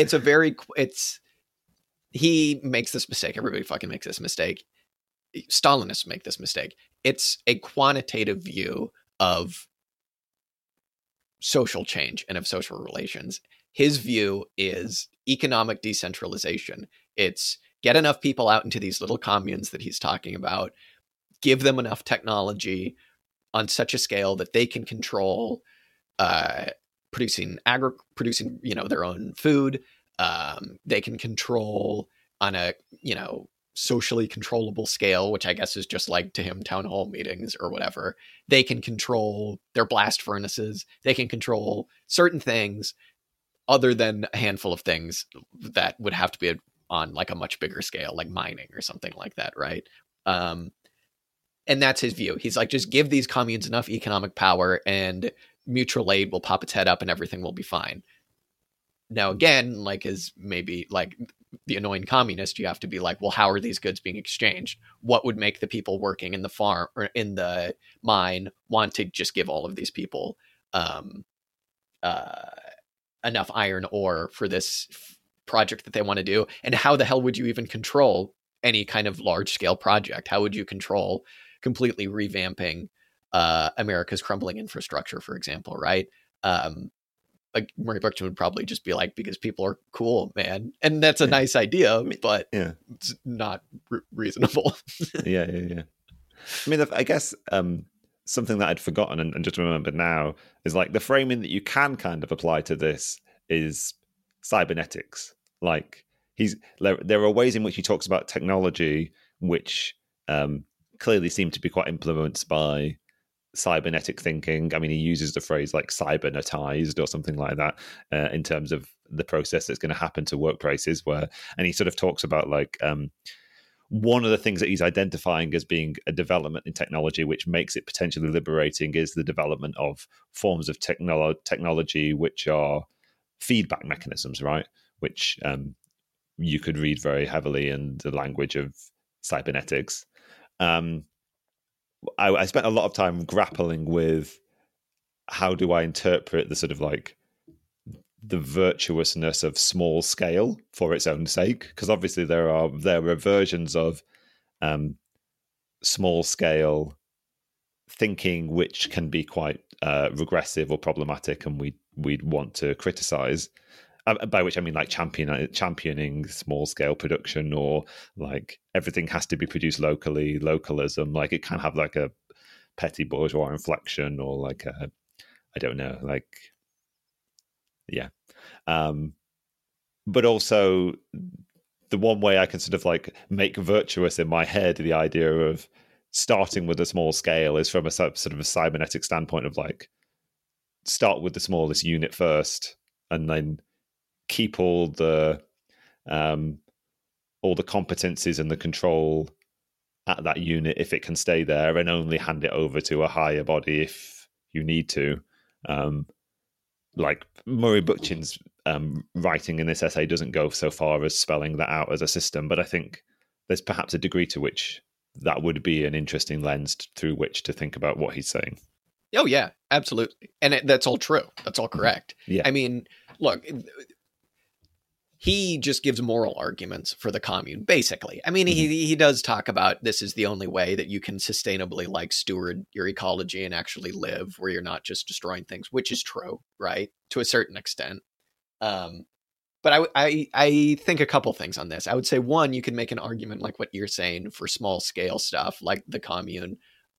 he makes this mistake. Everybody fucking makes this mistake. Stalinists make this mistake. It's a quantitative view of social change and of social relations. His view is economic decentralization. It's get enough people out into these little communes that he's talking about, give them enough technology on such a scale that they can control producing their own food. They can control on a socially controllable scale, which I guess is just like to him town hall meetings or whatever. They can control their blast furnaces. They can control certain things other than a handful of things that would have to be on like a much bigger scale, like mining or something like that, right? And that's his view. He's like, just give these communes enough economic power and mutual aid will pop its head up and everything will be fine. Now, again, like is maybe like the annoying communist, you have to be like, well, how are these goods being exchanged? What would make the people working in the farm or in the mine want to just give all of these people enough iron ore for this project that they want to do? And how the hell would you even control any kind of large scale project? How would you control completely revamping America's crumbling infrastructure, for example, right? Like Murray Bookchin would probably just be like, because people are cool, man. And that's a nice idea, but it's not reasonable. Yeah. I mean, I guess something that I'd forgotten and just remembered now is like the framing that you can kind of apply to this is cybernetics. Like there are ways in which he talks about technology, which clearly seem to be quite influenced by cybernetic thinking. I mean, he uses the phrase like cybernetized or something like that in terms of the process that's going to happen to workplaces and he sort of talks about like one of the things that he's identifying as being a development in technology which makes it potentially liberating is the development of forms of technology which are feedback mechanisms, right? Which you could read very heavily in the language of cybernetics. I spent a lot of time grappling with how do I interpret the sort of like the virtuousness of small scale for its own sake, because obviously there are versions of small scale thinking which can be quite regressive or problematic, and we'd want to criticize. By which I mean like championing small scale production, or like everything has to be produced locally, localism. Like it can have like a petty bourgeois inflection, or like I don't know, like but also the one way I can sort of like make virtuous in my head the idea of starting with a small scale is from a sort of a cybernetic standpoint of like start with the smallest unit first, and then keep all the competencies and the control at that unit if it can stay there, and only hand it over to a higher body if you need to. Like Murray Bookchin's writing in this essay doesn't go so far as spelling that out as a system, but I think there's perhaps a degree to which that would be an interesting lens through which to think about what he's saying. Oh yeah, absolutely. And that's all true. That's all correct. Yeah. I mean, look, he just gives moral arguments for the commune, basically. I mean, he does talk about this is the only way that you can sustainably like steward your ecology and actually live where you're not just destroying things, which is true, right? To a certain extent. But But I think a couple things on this. I would say, one, you can make an argument like what you're saying for small scale stuff like the commune,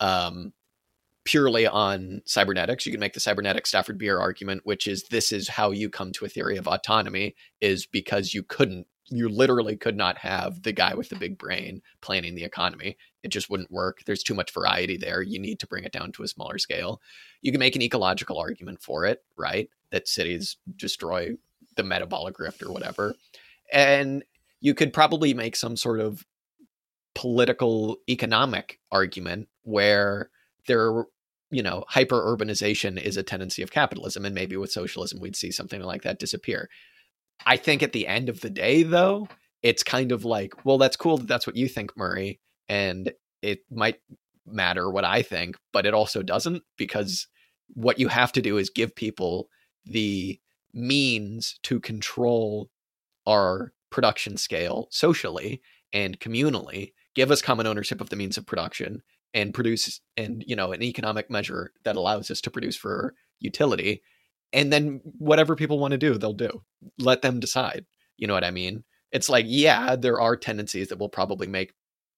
purely on cybernetics. You can make the cybernetic Stafford Beer argument, which is this is how you come to a theory of autonomy, is because you literally could not have the guy with the big brain planning the economy. It just wouldn't work. There's too much variety there. You need to bring it down to a smaller scale. You can make an ecological argument for it, right? That cities destroy the metabolic rift or whatever. And you could probably make some sort of political economic argument where there, hyper urbanization is a tendency of capitalism. And maybe with socialism, we'd see something like that disappear. I think at the end of the day, though, it's kind of like, well, that's cool that that's what you think, Murray. And it might matter what I think, but it also doesn't, because what you have to do is give people the means to control our production scale socially and communally, give us common ownership of the means of production, and produce an economic measure that allows us to produce for utility. And then whatever people want to do, they'll do. Let them decide. You know what I mean? It's like, yeah, there are tendencies that will probably make,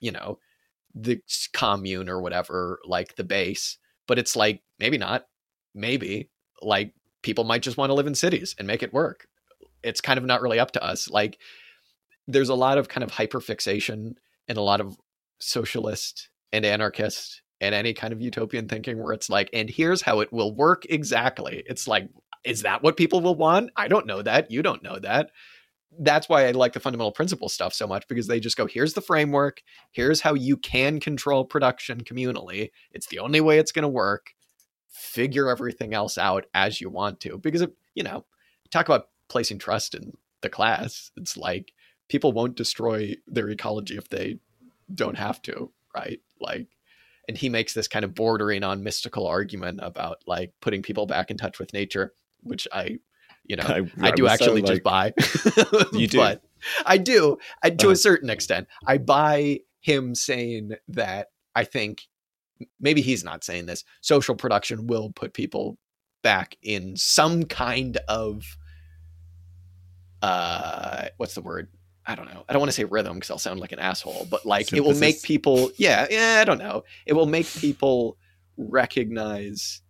the commune or whatever, like the base, but it's like, maybe not. Maybe like people might just want to live in cities and make it work. It's kind of not really up to us. Like there's a lot of kind of hyperfixation and a lot of socialist and anarchist and any kind of utopian thinking where it's like, and here's how it will work exactly. It's like, is that what people will want? I don't know that. You don't know that. That's why I like the fundamental principle stuff so much, because they just go, here's the framework. Here's how you can control production communally. It's the only way it's going to work. Figure everything else out as you want to, because, talk about placing trust in the class. It's like people won't destroy their ecology if they don't have to. Right. Like, and he makes this kind of bordering on mystical argument about like putting people back in touch with nature, which I do actually just buy. You do? But I do. To a certain extent. I buy him saying that I think, maybe he's not saying this, social production will put people back in some kind of, what's the word? I don't know. I don't want to say rhythm because I'll sound like an asshole, but like synthesis. It will make people, I don't know. It will make people recognize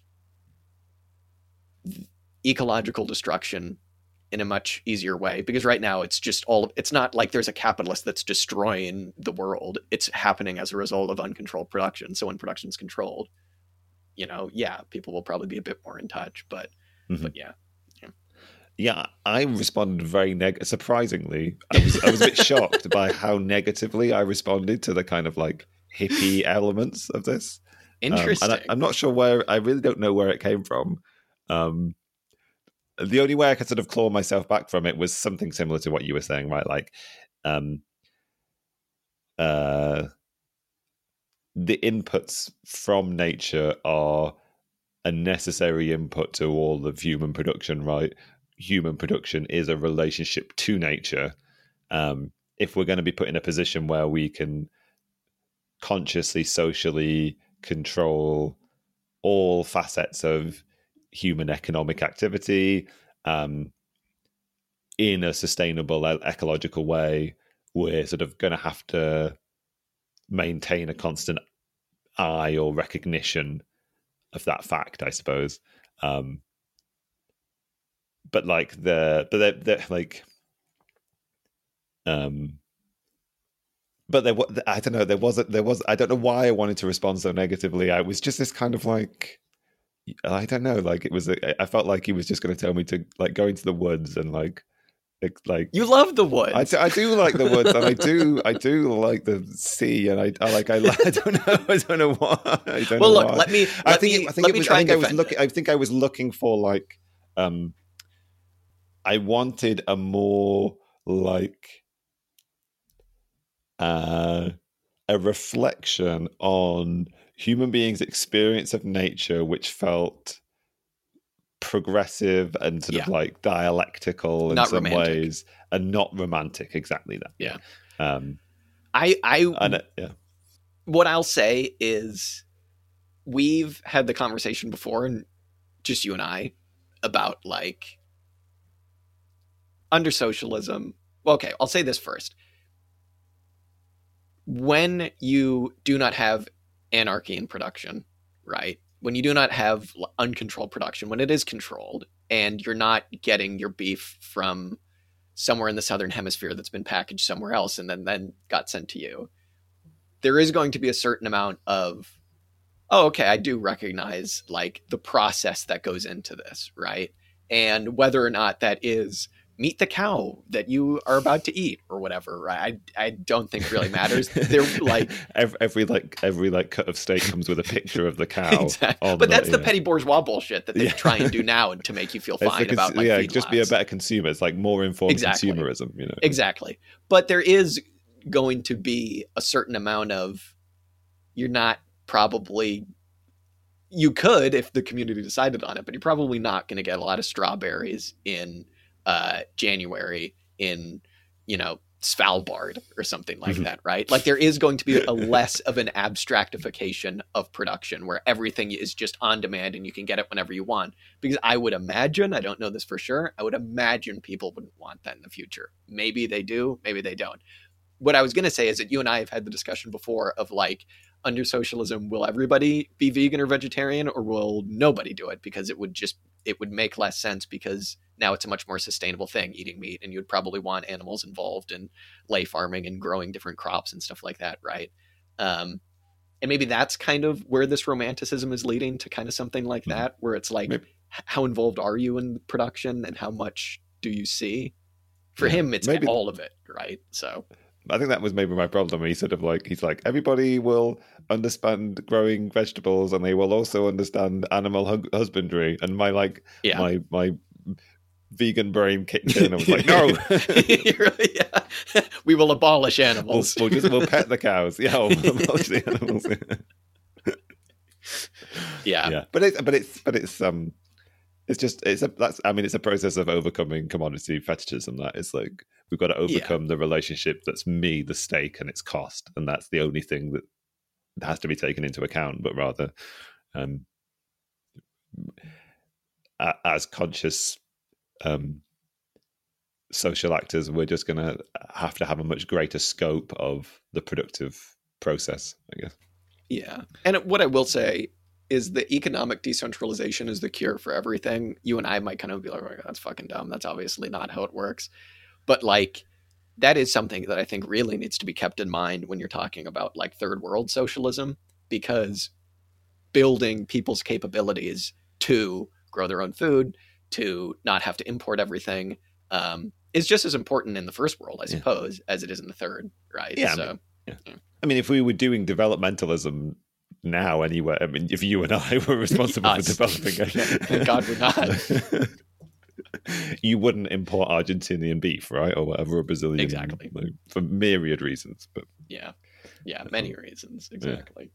ecological destruction in a much easier way, because right now it's just it's not like there's a capitalist that's destroying the world. It's happening as a result of uncontrolled production. So when production's controlled, people will probably be a bit more in touch, but yeah. Yeah, I responded very surprisingly. I was a bit shocked by how negatively I responded to the kind of like hippie elements of this. Interesting. And I'm not sure I really don't know where it came from. The only way I could sort of claw myself back from it was something similar to what you were saying, right? Like, the inputs from nature are a necessary input to all of human production, right? Human production is a relationship to nature. If we're going to be put in a position where we can consciously, socially control all facets of human economic activity in a sustainable ecological way, we're sort of going to have to maintain a constant eye or recognition of that fact, I suppose. But like but I don't know. There was. I don't know why I wanted to respond so negatively. I was just this kind of like, I don't know. Like it was. I felt like he was just going to tell me to like go into the woods and like. You love the woods. I do like the woods, and I do like the sea, and I don't know why. I don't know look, why. let me. I think I was looking for like. I wanted a more like a reflection on human beings' experience of nature, which felt progressive and sort of like dialectical in some ways, and not romantic. Exactly that. Yeah. Yeah. What I'll say is, we've had the conversation before, and just you and I, about like under socialism, well, okay, I'll say this first. When you do not have anarchy in production, right? When you do not have uncontrolled production, when it is controlled and you're not getting your beef from somewhere in the southern hemisphere that's been packaged somewhere else and then got sent to you, there is going to be a certain amount of, oh, okay, I do recognize like the process that goes into this, right? And whether or not that is meet the cow that you are about to eat or whatever, right? I don't think really matters. They're like every cut of steak comes with a picture of the cow. Exactly. But that's the petty bourgeois bullshit that they try and do now to make you feel fine about like just be a better consumer. It's like more informed consumerism, you know. Exactly. But there is going to be a certain amount of, you're not probably, you could if the community decided on it, but you're probably not going to get a lot of strawberries in January in, you know, Svalbard or something like that, right? Like there is going to be a less of an abstractification of production where everything is just on demand and you can get it whenever you want. Because I would imagine, I don't know this for sure, I would imagine people wouldn't want that in the future. Maybe they do, maybe they don't. What I was going to say is that you and I have had the discussion before of like, under socialism, will everybody be vegan or vegetarian, or will nobody do it? Because it would make less sense, because now it's a much more sustainable thing, eating meat, and you'd probably want animals involved in lay farming and growing different crops and stuff like that, right? And maybe that's kind of where this romanticism is leading to, kind of something like that, where it's like, how involved are you in production and how much do you see? For him, it's all of it, right? So I think that was maybe my problem. He's like, everybody will understand growing vegetables and they will also understand animal husbandry. And my my vegan brain kicked in. I was like, no, we will abolish animals. We'll pet the cows. Yeah, we'll abolish the animals. Yeah. But it's a process of overcoming commodity fetishism. That it's like, we've got to overcome the relationship that's me, the steak, and its cost, and that's the only thing that has to be taken into account. But rather, as conscious social actors, we're just going to have a much greater scope of the productive process, I guess. Yeah, and what I will say is the economic decentralization is the cure for everything. You and I might kind of be like, oh, that's fucking dumb. That's obviously not how it works. But like, that is something that I think really needs to be kept in mind when you're talking about like third world socialism, because building people's capabilities to grow their own food, to not have to import everything, is just as important in the first world, I suppose, as it is in the third, right? Yeah. So, I mean, if we were doing developmentalism now anyway, I mean, if you and I were responsible for developing it, thank God we're not. You wouldn't import Argentinian beef, right, or whatever, or Brazilian, exactly, for myriad reasons. But many reasons, exactly.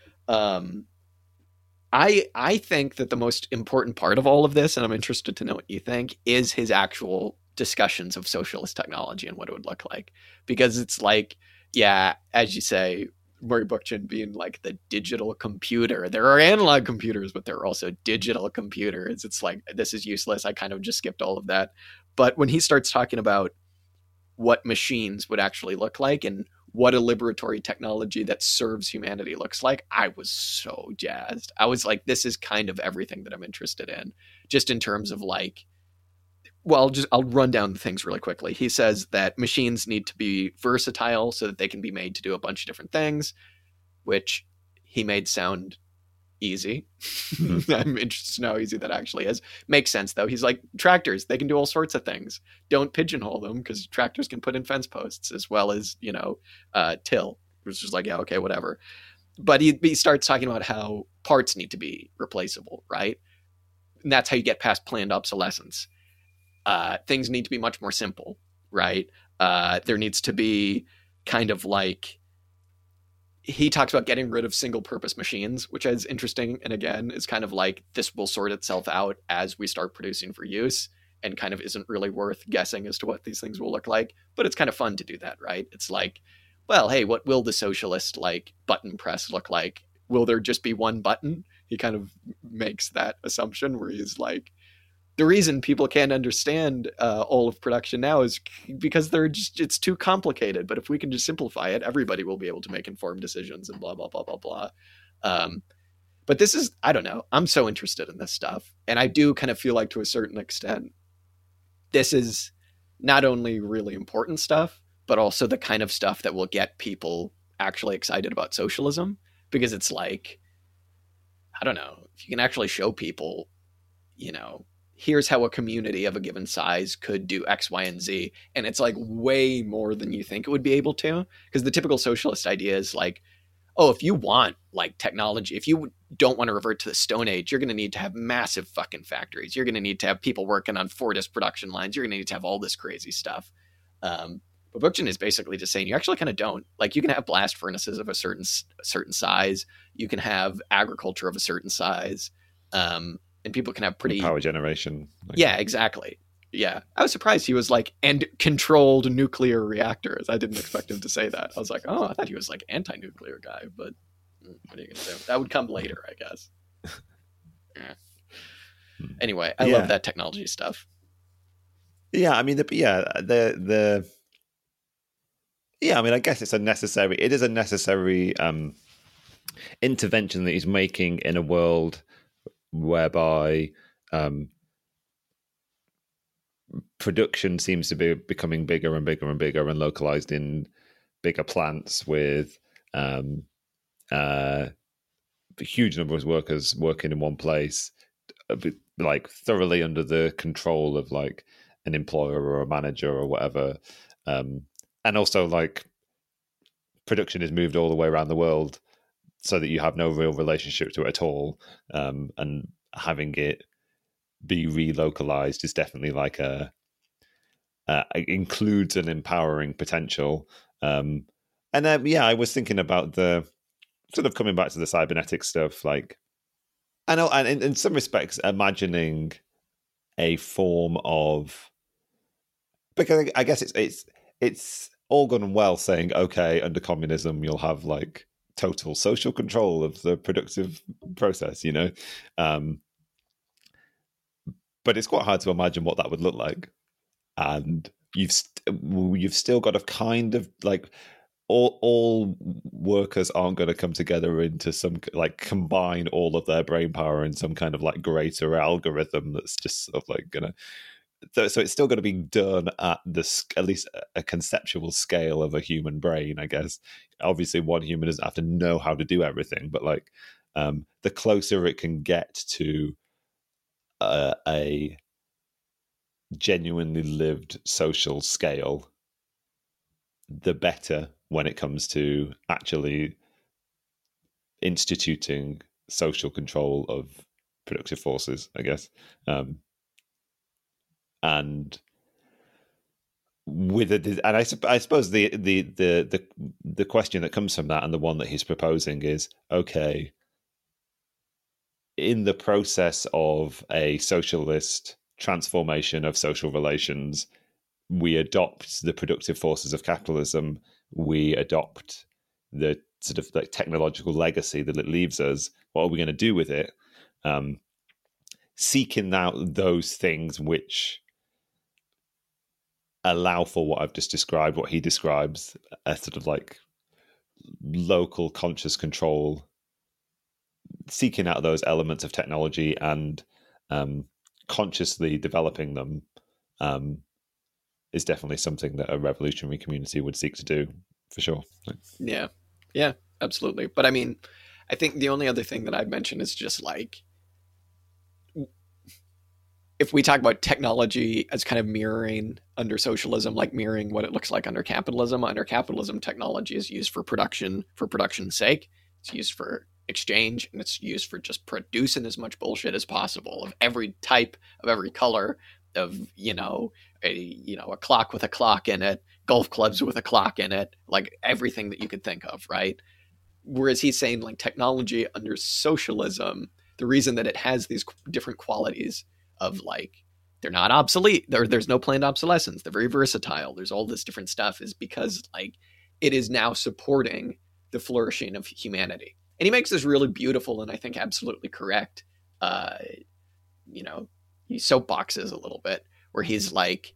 I think that the most important part of all of this, and I'm interested to know what you think, is his actual discussions of socialist technology and what it would look like, because it's like, as you say, Murray Bookchin being like the digital computer. There are analog computers, but there are also digital computers. It's like, this is useless. I kind of just skipped all of that. But when he starts talking about what machines would actually look like and what a liberatory technology that serves humanity looks like, I was so jazzed. I was like, this is kind of everything that I'm interested in, just in terms of like, well, I'll run down the things really quickly. He says that machines need to be versatile so that they can be made to do a bunch of different things, which he made sound easy. I'm interested to know how easy that actually is. Makes sense, though. He's like, tractors, they can do all sorts of things. Don't pigeonhole them, because tractors can put in fence posts as well as, till, which is like, yeah, okay, whatever. But he starts talking about how parts need to be replaceable, right? And that's how you get past planned obsolescence. Things need to be much more simple, right? There needs to be kind of like, he talks about getting rid of single purpose machines, which is interesting. And again, is kind of like, this will sort itself out as we start producing for use, and kind of isn't really worth guessing as to what these things will look like. But it's kind of fun to do that, right? It's like, well, hey, what will the socialist like button press look like? Will there just be one button? He kind of makes that assumption where he's like, the reason people can't understand all of production now is because it's too complicated. But if we can just simplify it, everybody will be able to make informed decisions and blah blah blah blah blah. But this is, I don't know, I'm so interested in this stuff, and I do kind of feel like to a certain extent this is not only really important stuff, but also the kind of stuff that will get people actually excited about socialism, because it's like, I don't know, if you can actually show people, you know, here's how a community of a given size could do X, Y, and Z. And it's like way more than you think it would be able to. Because the typical socialist idea is like, oh, if you want like technology, if you don't want to revert to the Stone Age, you're going to need to have massive fucking factories. You're going to need to have people working on Fordist production lines. You're going to need to have all this crazy stuff. But Bookchin is basically just saying you actually kind of don't. Like, you can have blast furnaces of a certain size. You can have agriculture of a certain size. And people can have pretty power generation. Yeah, exactly. Yeah. I was surprised he was like, and controlled nuclear reactors. I didn't expect him to say that. I was like, oh, I thought he was like anti-nuclear guy, but what are you going to do? That would come later, I guess. Yeah. Anyway, I love that technology stuff. Yeah, I mean, I mean, I guess it is a necessary intervention that he's making in a world whereby production seems to be becoming bigger and bigger and bigger and localized in bigger plants with a huge number of workers working in one place, like thoroughly under the control of like an employer or a manager or whatever. And also, like, production is moved all the way around the world so that you have no real relationship to it at all. And having it be relocalized is definitely like includes an empowering potential. I was thinking about the sort of coming back to the cybernetic stuff. Like, I know, and in some respects, imagining a form of, because I guess it's all good and well saying, okay, under communism, you'll have like total social control of the productive process, you know? But it's quite hard to imagine what that would look like. And you've still got to kind of like, all workers aren't going to come together into some, like, combine all of their brain power in some kind of like greater algorithm that's just sort of like going to, so it's still going to be done at least a conceptual scale of a human brain, I guess. Obviously, one human doesn't have to know how to do everything, but like the closer it can get to a genuinely lived social scale, the better when it comes to actually instituting social control of productive forces, I guess. And with it, and I suppose the question that comes from that, and the one that he's proposing, is, okay, in the process of a socialist transformation of social relations, we adopt the productive forces of capitalism, we adopt the sort of like technological legacy that it leaves us. What are we going to do with it? Seeking out those things which allow for what I've just described, what he describes as sort of like local conscious control, seeking out those elements of technology and consciously developing them is definitely something that a revolutionary community would seek to do, for sure. Yeah, absolutely. But I mean, I think the only other thing that I'd mention is just like, if we talk about technology as kind of mirroring under socialism, like mirroring what it looks like under capitalism, technology is used for production's sake. It's used for exchange, and it's used for just producing as much bullshit as possible of every type, of every color, of, a clock with a clock in it, golf clubs with a clock in it, like everything that you could think of, right? Whereas he's saying like technology under socialism, the reason that it has these different qualities of like, they're not obsolete, there's no planned obsolescence, they're very versatile, there's all this different stuff, is because like it is now supporting the flourishing of humanity. And he makes this really beautiful and I think absolutely correct soapboxes a little bit, where he's like,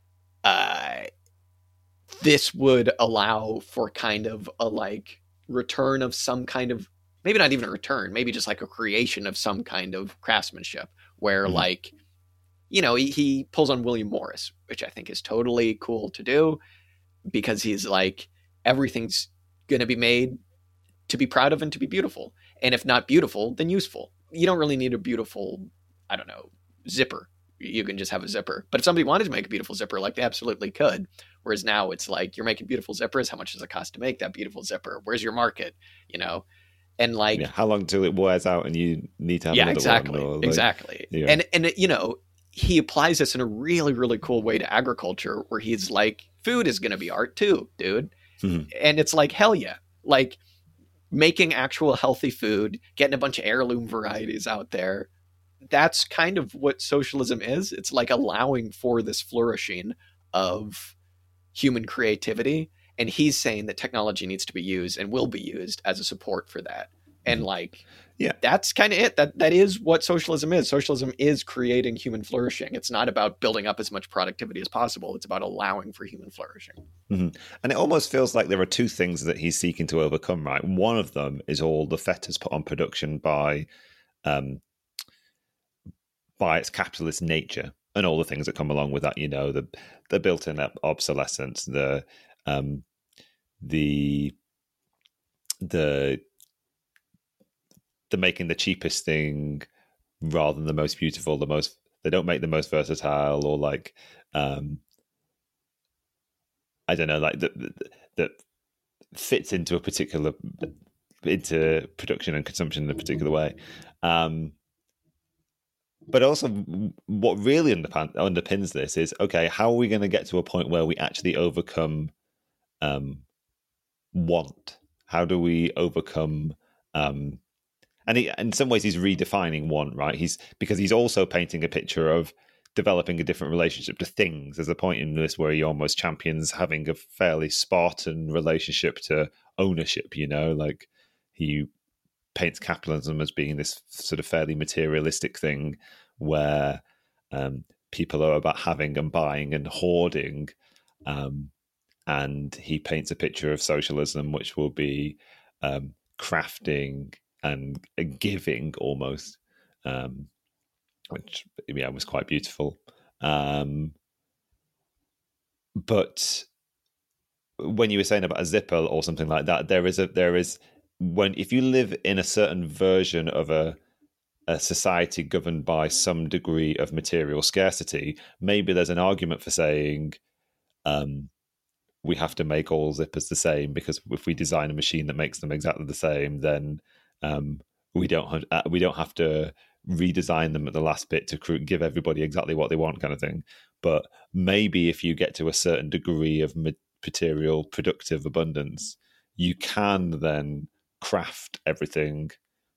this would allow for kind of a like return of some kind of, maybe not even a return, maybe just like a creation of some kind of craftsmanship where like, you know, he pulls on William Morris, which I think is totally cool to do, because he's like, everything's going to be made to be proud of and to be beautiful. And if not beautiful, then useful. You don't really need a beautiful, I don't know, zipper. You can just have a zipper. But if somebody wanted to make a beautiful zipper, like they absolutely could. Whereas now it's like, you're making beautiful zippers. How much does it cost to make that beautiful zipper? Where's your market? You know? And like, how long till it wears out and you need to have another exactly, one? Or like, exactly. Yeah. And you know, he applies this in a really, really cool way to agriculture, where he's like, food is going to be art too, dude. And it's like, hell yeah. Like making actual healthy food, getting a bunch of heirloom varieties out there. That's kind of what socialism is. It's like allowing for this flourishing of human creativity. And he's saying that technology needs to be used and will be used as a support for that. And like, yeah, that's kind of it. That is what socialism is. Socialism is creating human flourishing. It's not about building up as much productivity as possible. It's about allowing for human flourishing. And it almost feels like there are two things that he's seeking to overcome, right? One of them is all the fetters put on production by its capitalist nature and all the things that come along with that. You know, the built-in obsolescence, the making the cheapest thing rather than the most beautiful, they don't make the most versatile, or like I don't know, like that fits into production and consumption in a particular way. But also, what really underpins this is, okay, how are we going to get to a point where we actually overcome want? How do we overcome? And in some ways, he's redefining want, right? Because he's also painting a picture of developing a different relationship to things. There's a point in this where he almost champions having a fairly Spartan relationship to ownership. You know, like he paints capitalism as being this sort of fairly materialistic thing where people are about having and buying and hoarding, and he paints a picture of socialism which will be crafting and giving almost, which was quite beautiful. But when you were saying about a zipper or something like that, there is if you live in a certain version of a society governed by some degree of material scarcity, maybe there's an argument for saying we have to make all zippers the same, because if we design a machine that makes them exactly the same, then we don't have to redesign them at the last bit to give everybody exactly what they want, kind of thing. But maybe if you get to a certain degree of material productive abundance, you can then craft everything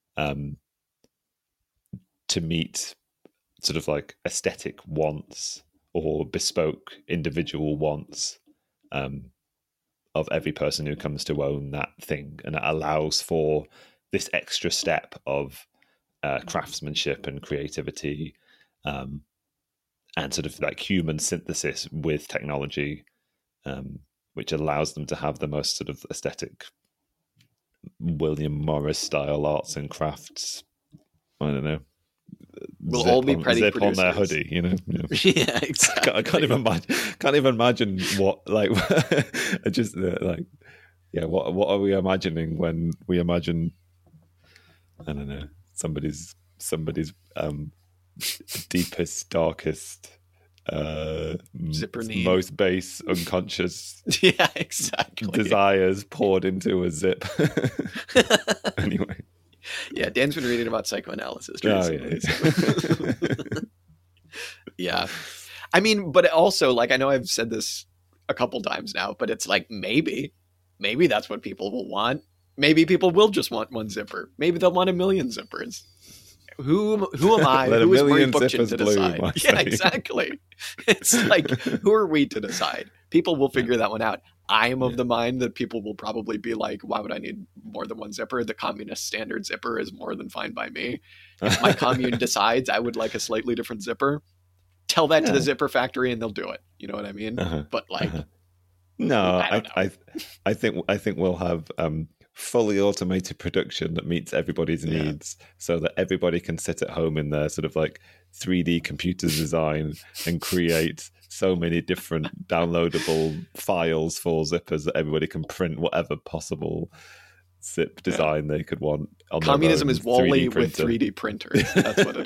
to meet sort of like aesthetic wants or bespoke individual wants of every person who comes to own that thing. And it allows for this extra step of craftsmanship and creativity, and sort of like human synthesis with technology, which allows them to have the most sort of aesthetic William Morris style arts and crafts. I don't know. We'll all be pretty zip producers on their hoodie, you know. Yeah, exactly. I can't even imagine what, like, just like, yeah. What are we imagining when we imagine? I don't know. Somebody's deepest, darkest, zipper need, most base, unconscious, yeah, exactly, desires poured into a zip. Anyway. Yeah, Dan's been reading about psychoanalysis. Yeah. I mean, but also, like, I know I've said this a couple times now, but it's like, maybe that's what people will want. Maybe people will just want one zipper. Maybe they'll want 1 million zippers. Who am I? Who is Murray Bookchin to decide? Yeah, exactly. It's like, who are we to decide? People will figure that one out. I am of the mind that people will probably be like, why would I need more than one zipper? The communist standard zipper is more than fine by me. If my commune decides I would like a slightly different zipper, tell that to the zipper factory and they'll do it. You know what I mean? But like, no, I think we'll have fully automated production that meets everybody's needs, so that everybody can sit at home in their sort of like 3D computer design and create so many different downloadable files for zippers that everybody can print whatever possible zip design they could want. On Communism their is Wall-E 3D with 3D printers. That's what it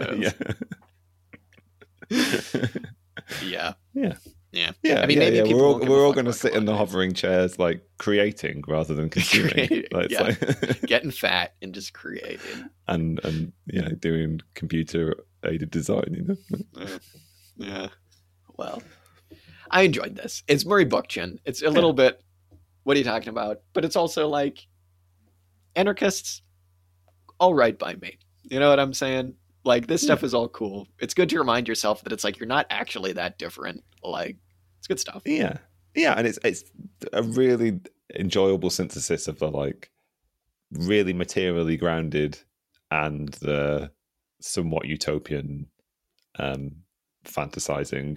is. Yeah. I mean, maybe people we're all going to sit in the hovering chairs, like creating rather than consuming. Like, getting fat and just creating, and doing computer aided design. Yeah. Well, I enjoyed this. It's Murray Bookchin. It's a little bit, what are you talking about? But it's also like anarchists, all right by me. You know what I'm saying? Like, this stuff is all cool. It's good to remind yourself that it's like you're not actually that different. Like, it's good stuff. Yeah, and it's a really enjoyable synthesis of the like really materially grounded and the somewhat utopian fantasizing,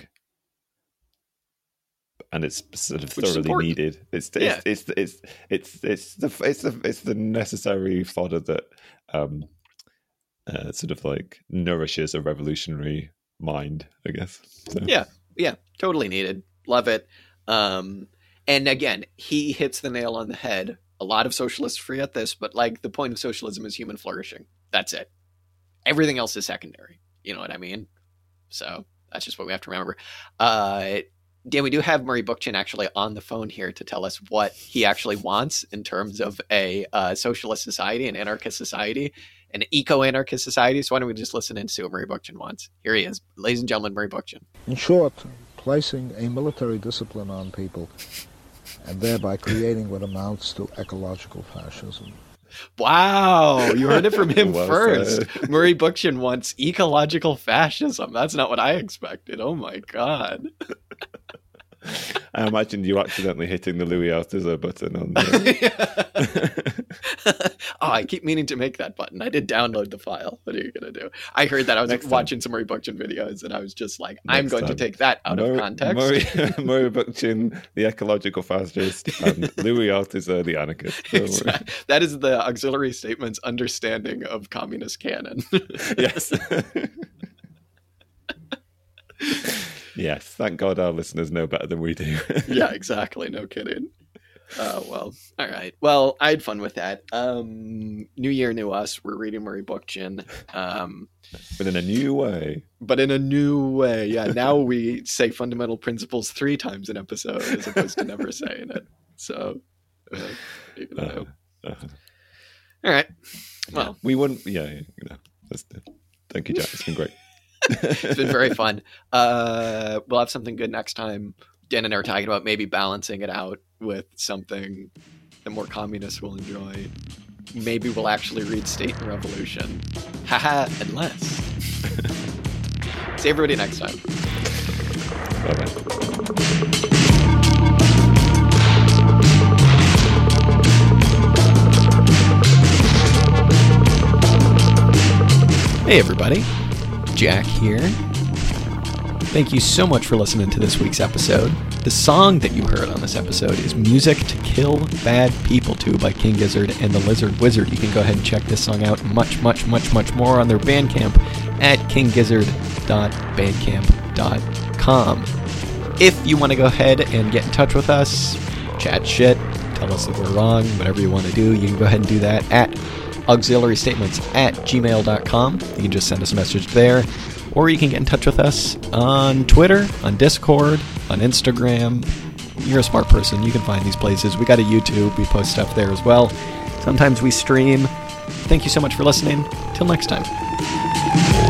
and it's sort of thoroughly needed. It's the necessary fodder that sort of like nourishes a revolutionary mind, I guess. So. Yeah, totally needed. Love it. And again, he hits the nail on the head. A lot of socialists forget this, but like the point of socialism is human flourishing. That's it. Everything else is secondary. You know what I mean? So that's just what we have to remember. Dan, we do have Murray Bookchin actually on the phone here to tell us what he actually wants in terms of a socialist society, an anarchist society, an eco-anarchist society. So why don't we just listen into what Murray Bookchin wants? Here he is. Ladies and gentlemen, Murray Bookchin. In short, placing a military discipline on people and thereby creating what amounts to ecological fascism. Wow, you heard it from him first. Murray Bookchin wants ecological fascism. That's not what I expected. Oh my God. I imagined you accidentally hitting the Louis Althusser button on the... Oh, I keep meaning to make that button. I did download the file. What are you going to do? I heard that. I was watching some Murray Bookchin videos and I was just like, I'm going to take that out of context. Murray Bookchin, the ecological fascist, and Louis Althusser, the anarchist. That is the auxiliary statement's understanding of communist canon. Yes. Yes, thank God our listeners know better than we do. Yeah, exactly. No kidding. Well, all right. Well, I had fun with that. New year, new us. We're reading Murray Bookchin. But in a new way. Yeah, now we say fundamental principles 3 times an episode as opposed to never saying it. So, all right. Well, we wouldn't. Thank you, Jack. It's been great. It's been very fun. We'll have something good next time. Dan and I are talking about maybe balancing it out with something that more communists will enjoy. Maybe we'll actually read State and Revolution. Haha, unless. See everybody next time. Bye-bye. Hey everybody, Jack here. Thank you so much for listening to this week's episode. The song that you heard on this episode is Music to Kill Bad People To by King Gizzard and the Lizard Wizard. You can go ahead and check this song out much more on their Bandcamp at kinggizzard.bandcamp.com. If you want to go ahead and get in touch with us, chat shit, tell us that we're wrong, whatever you want to do, you can go ahead and do that at auxiliarystatements@gmail.com. You can just send us a message there, or you can get in touch with us on Twitter, on Discord, on Instagram. You're a smart person. You can find these places. We got a YouTube. We post stuff there as well. Sometimes we stream. Thank you so much for listening. Till next time.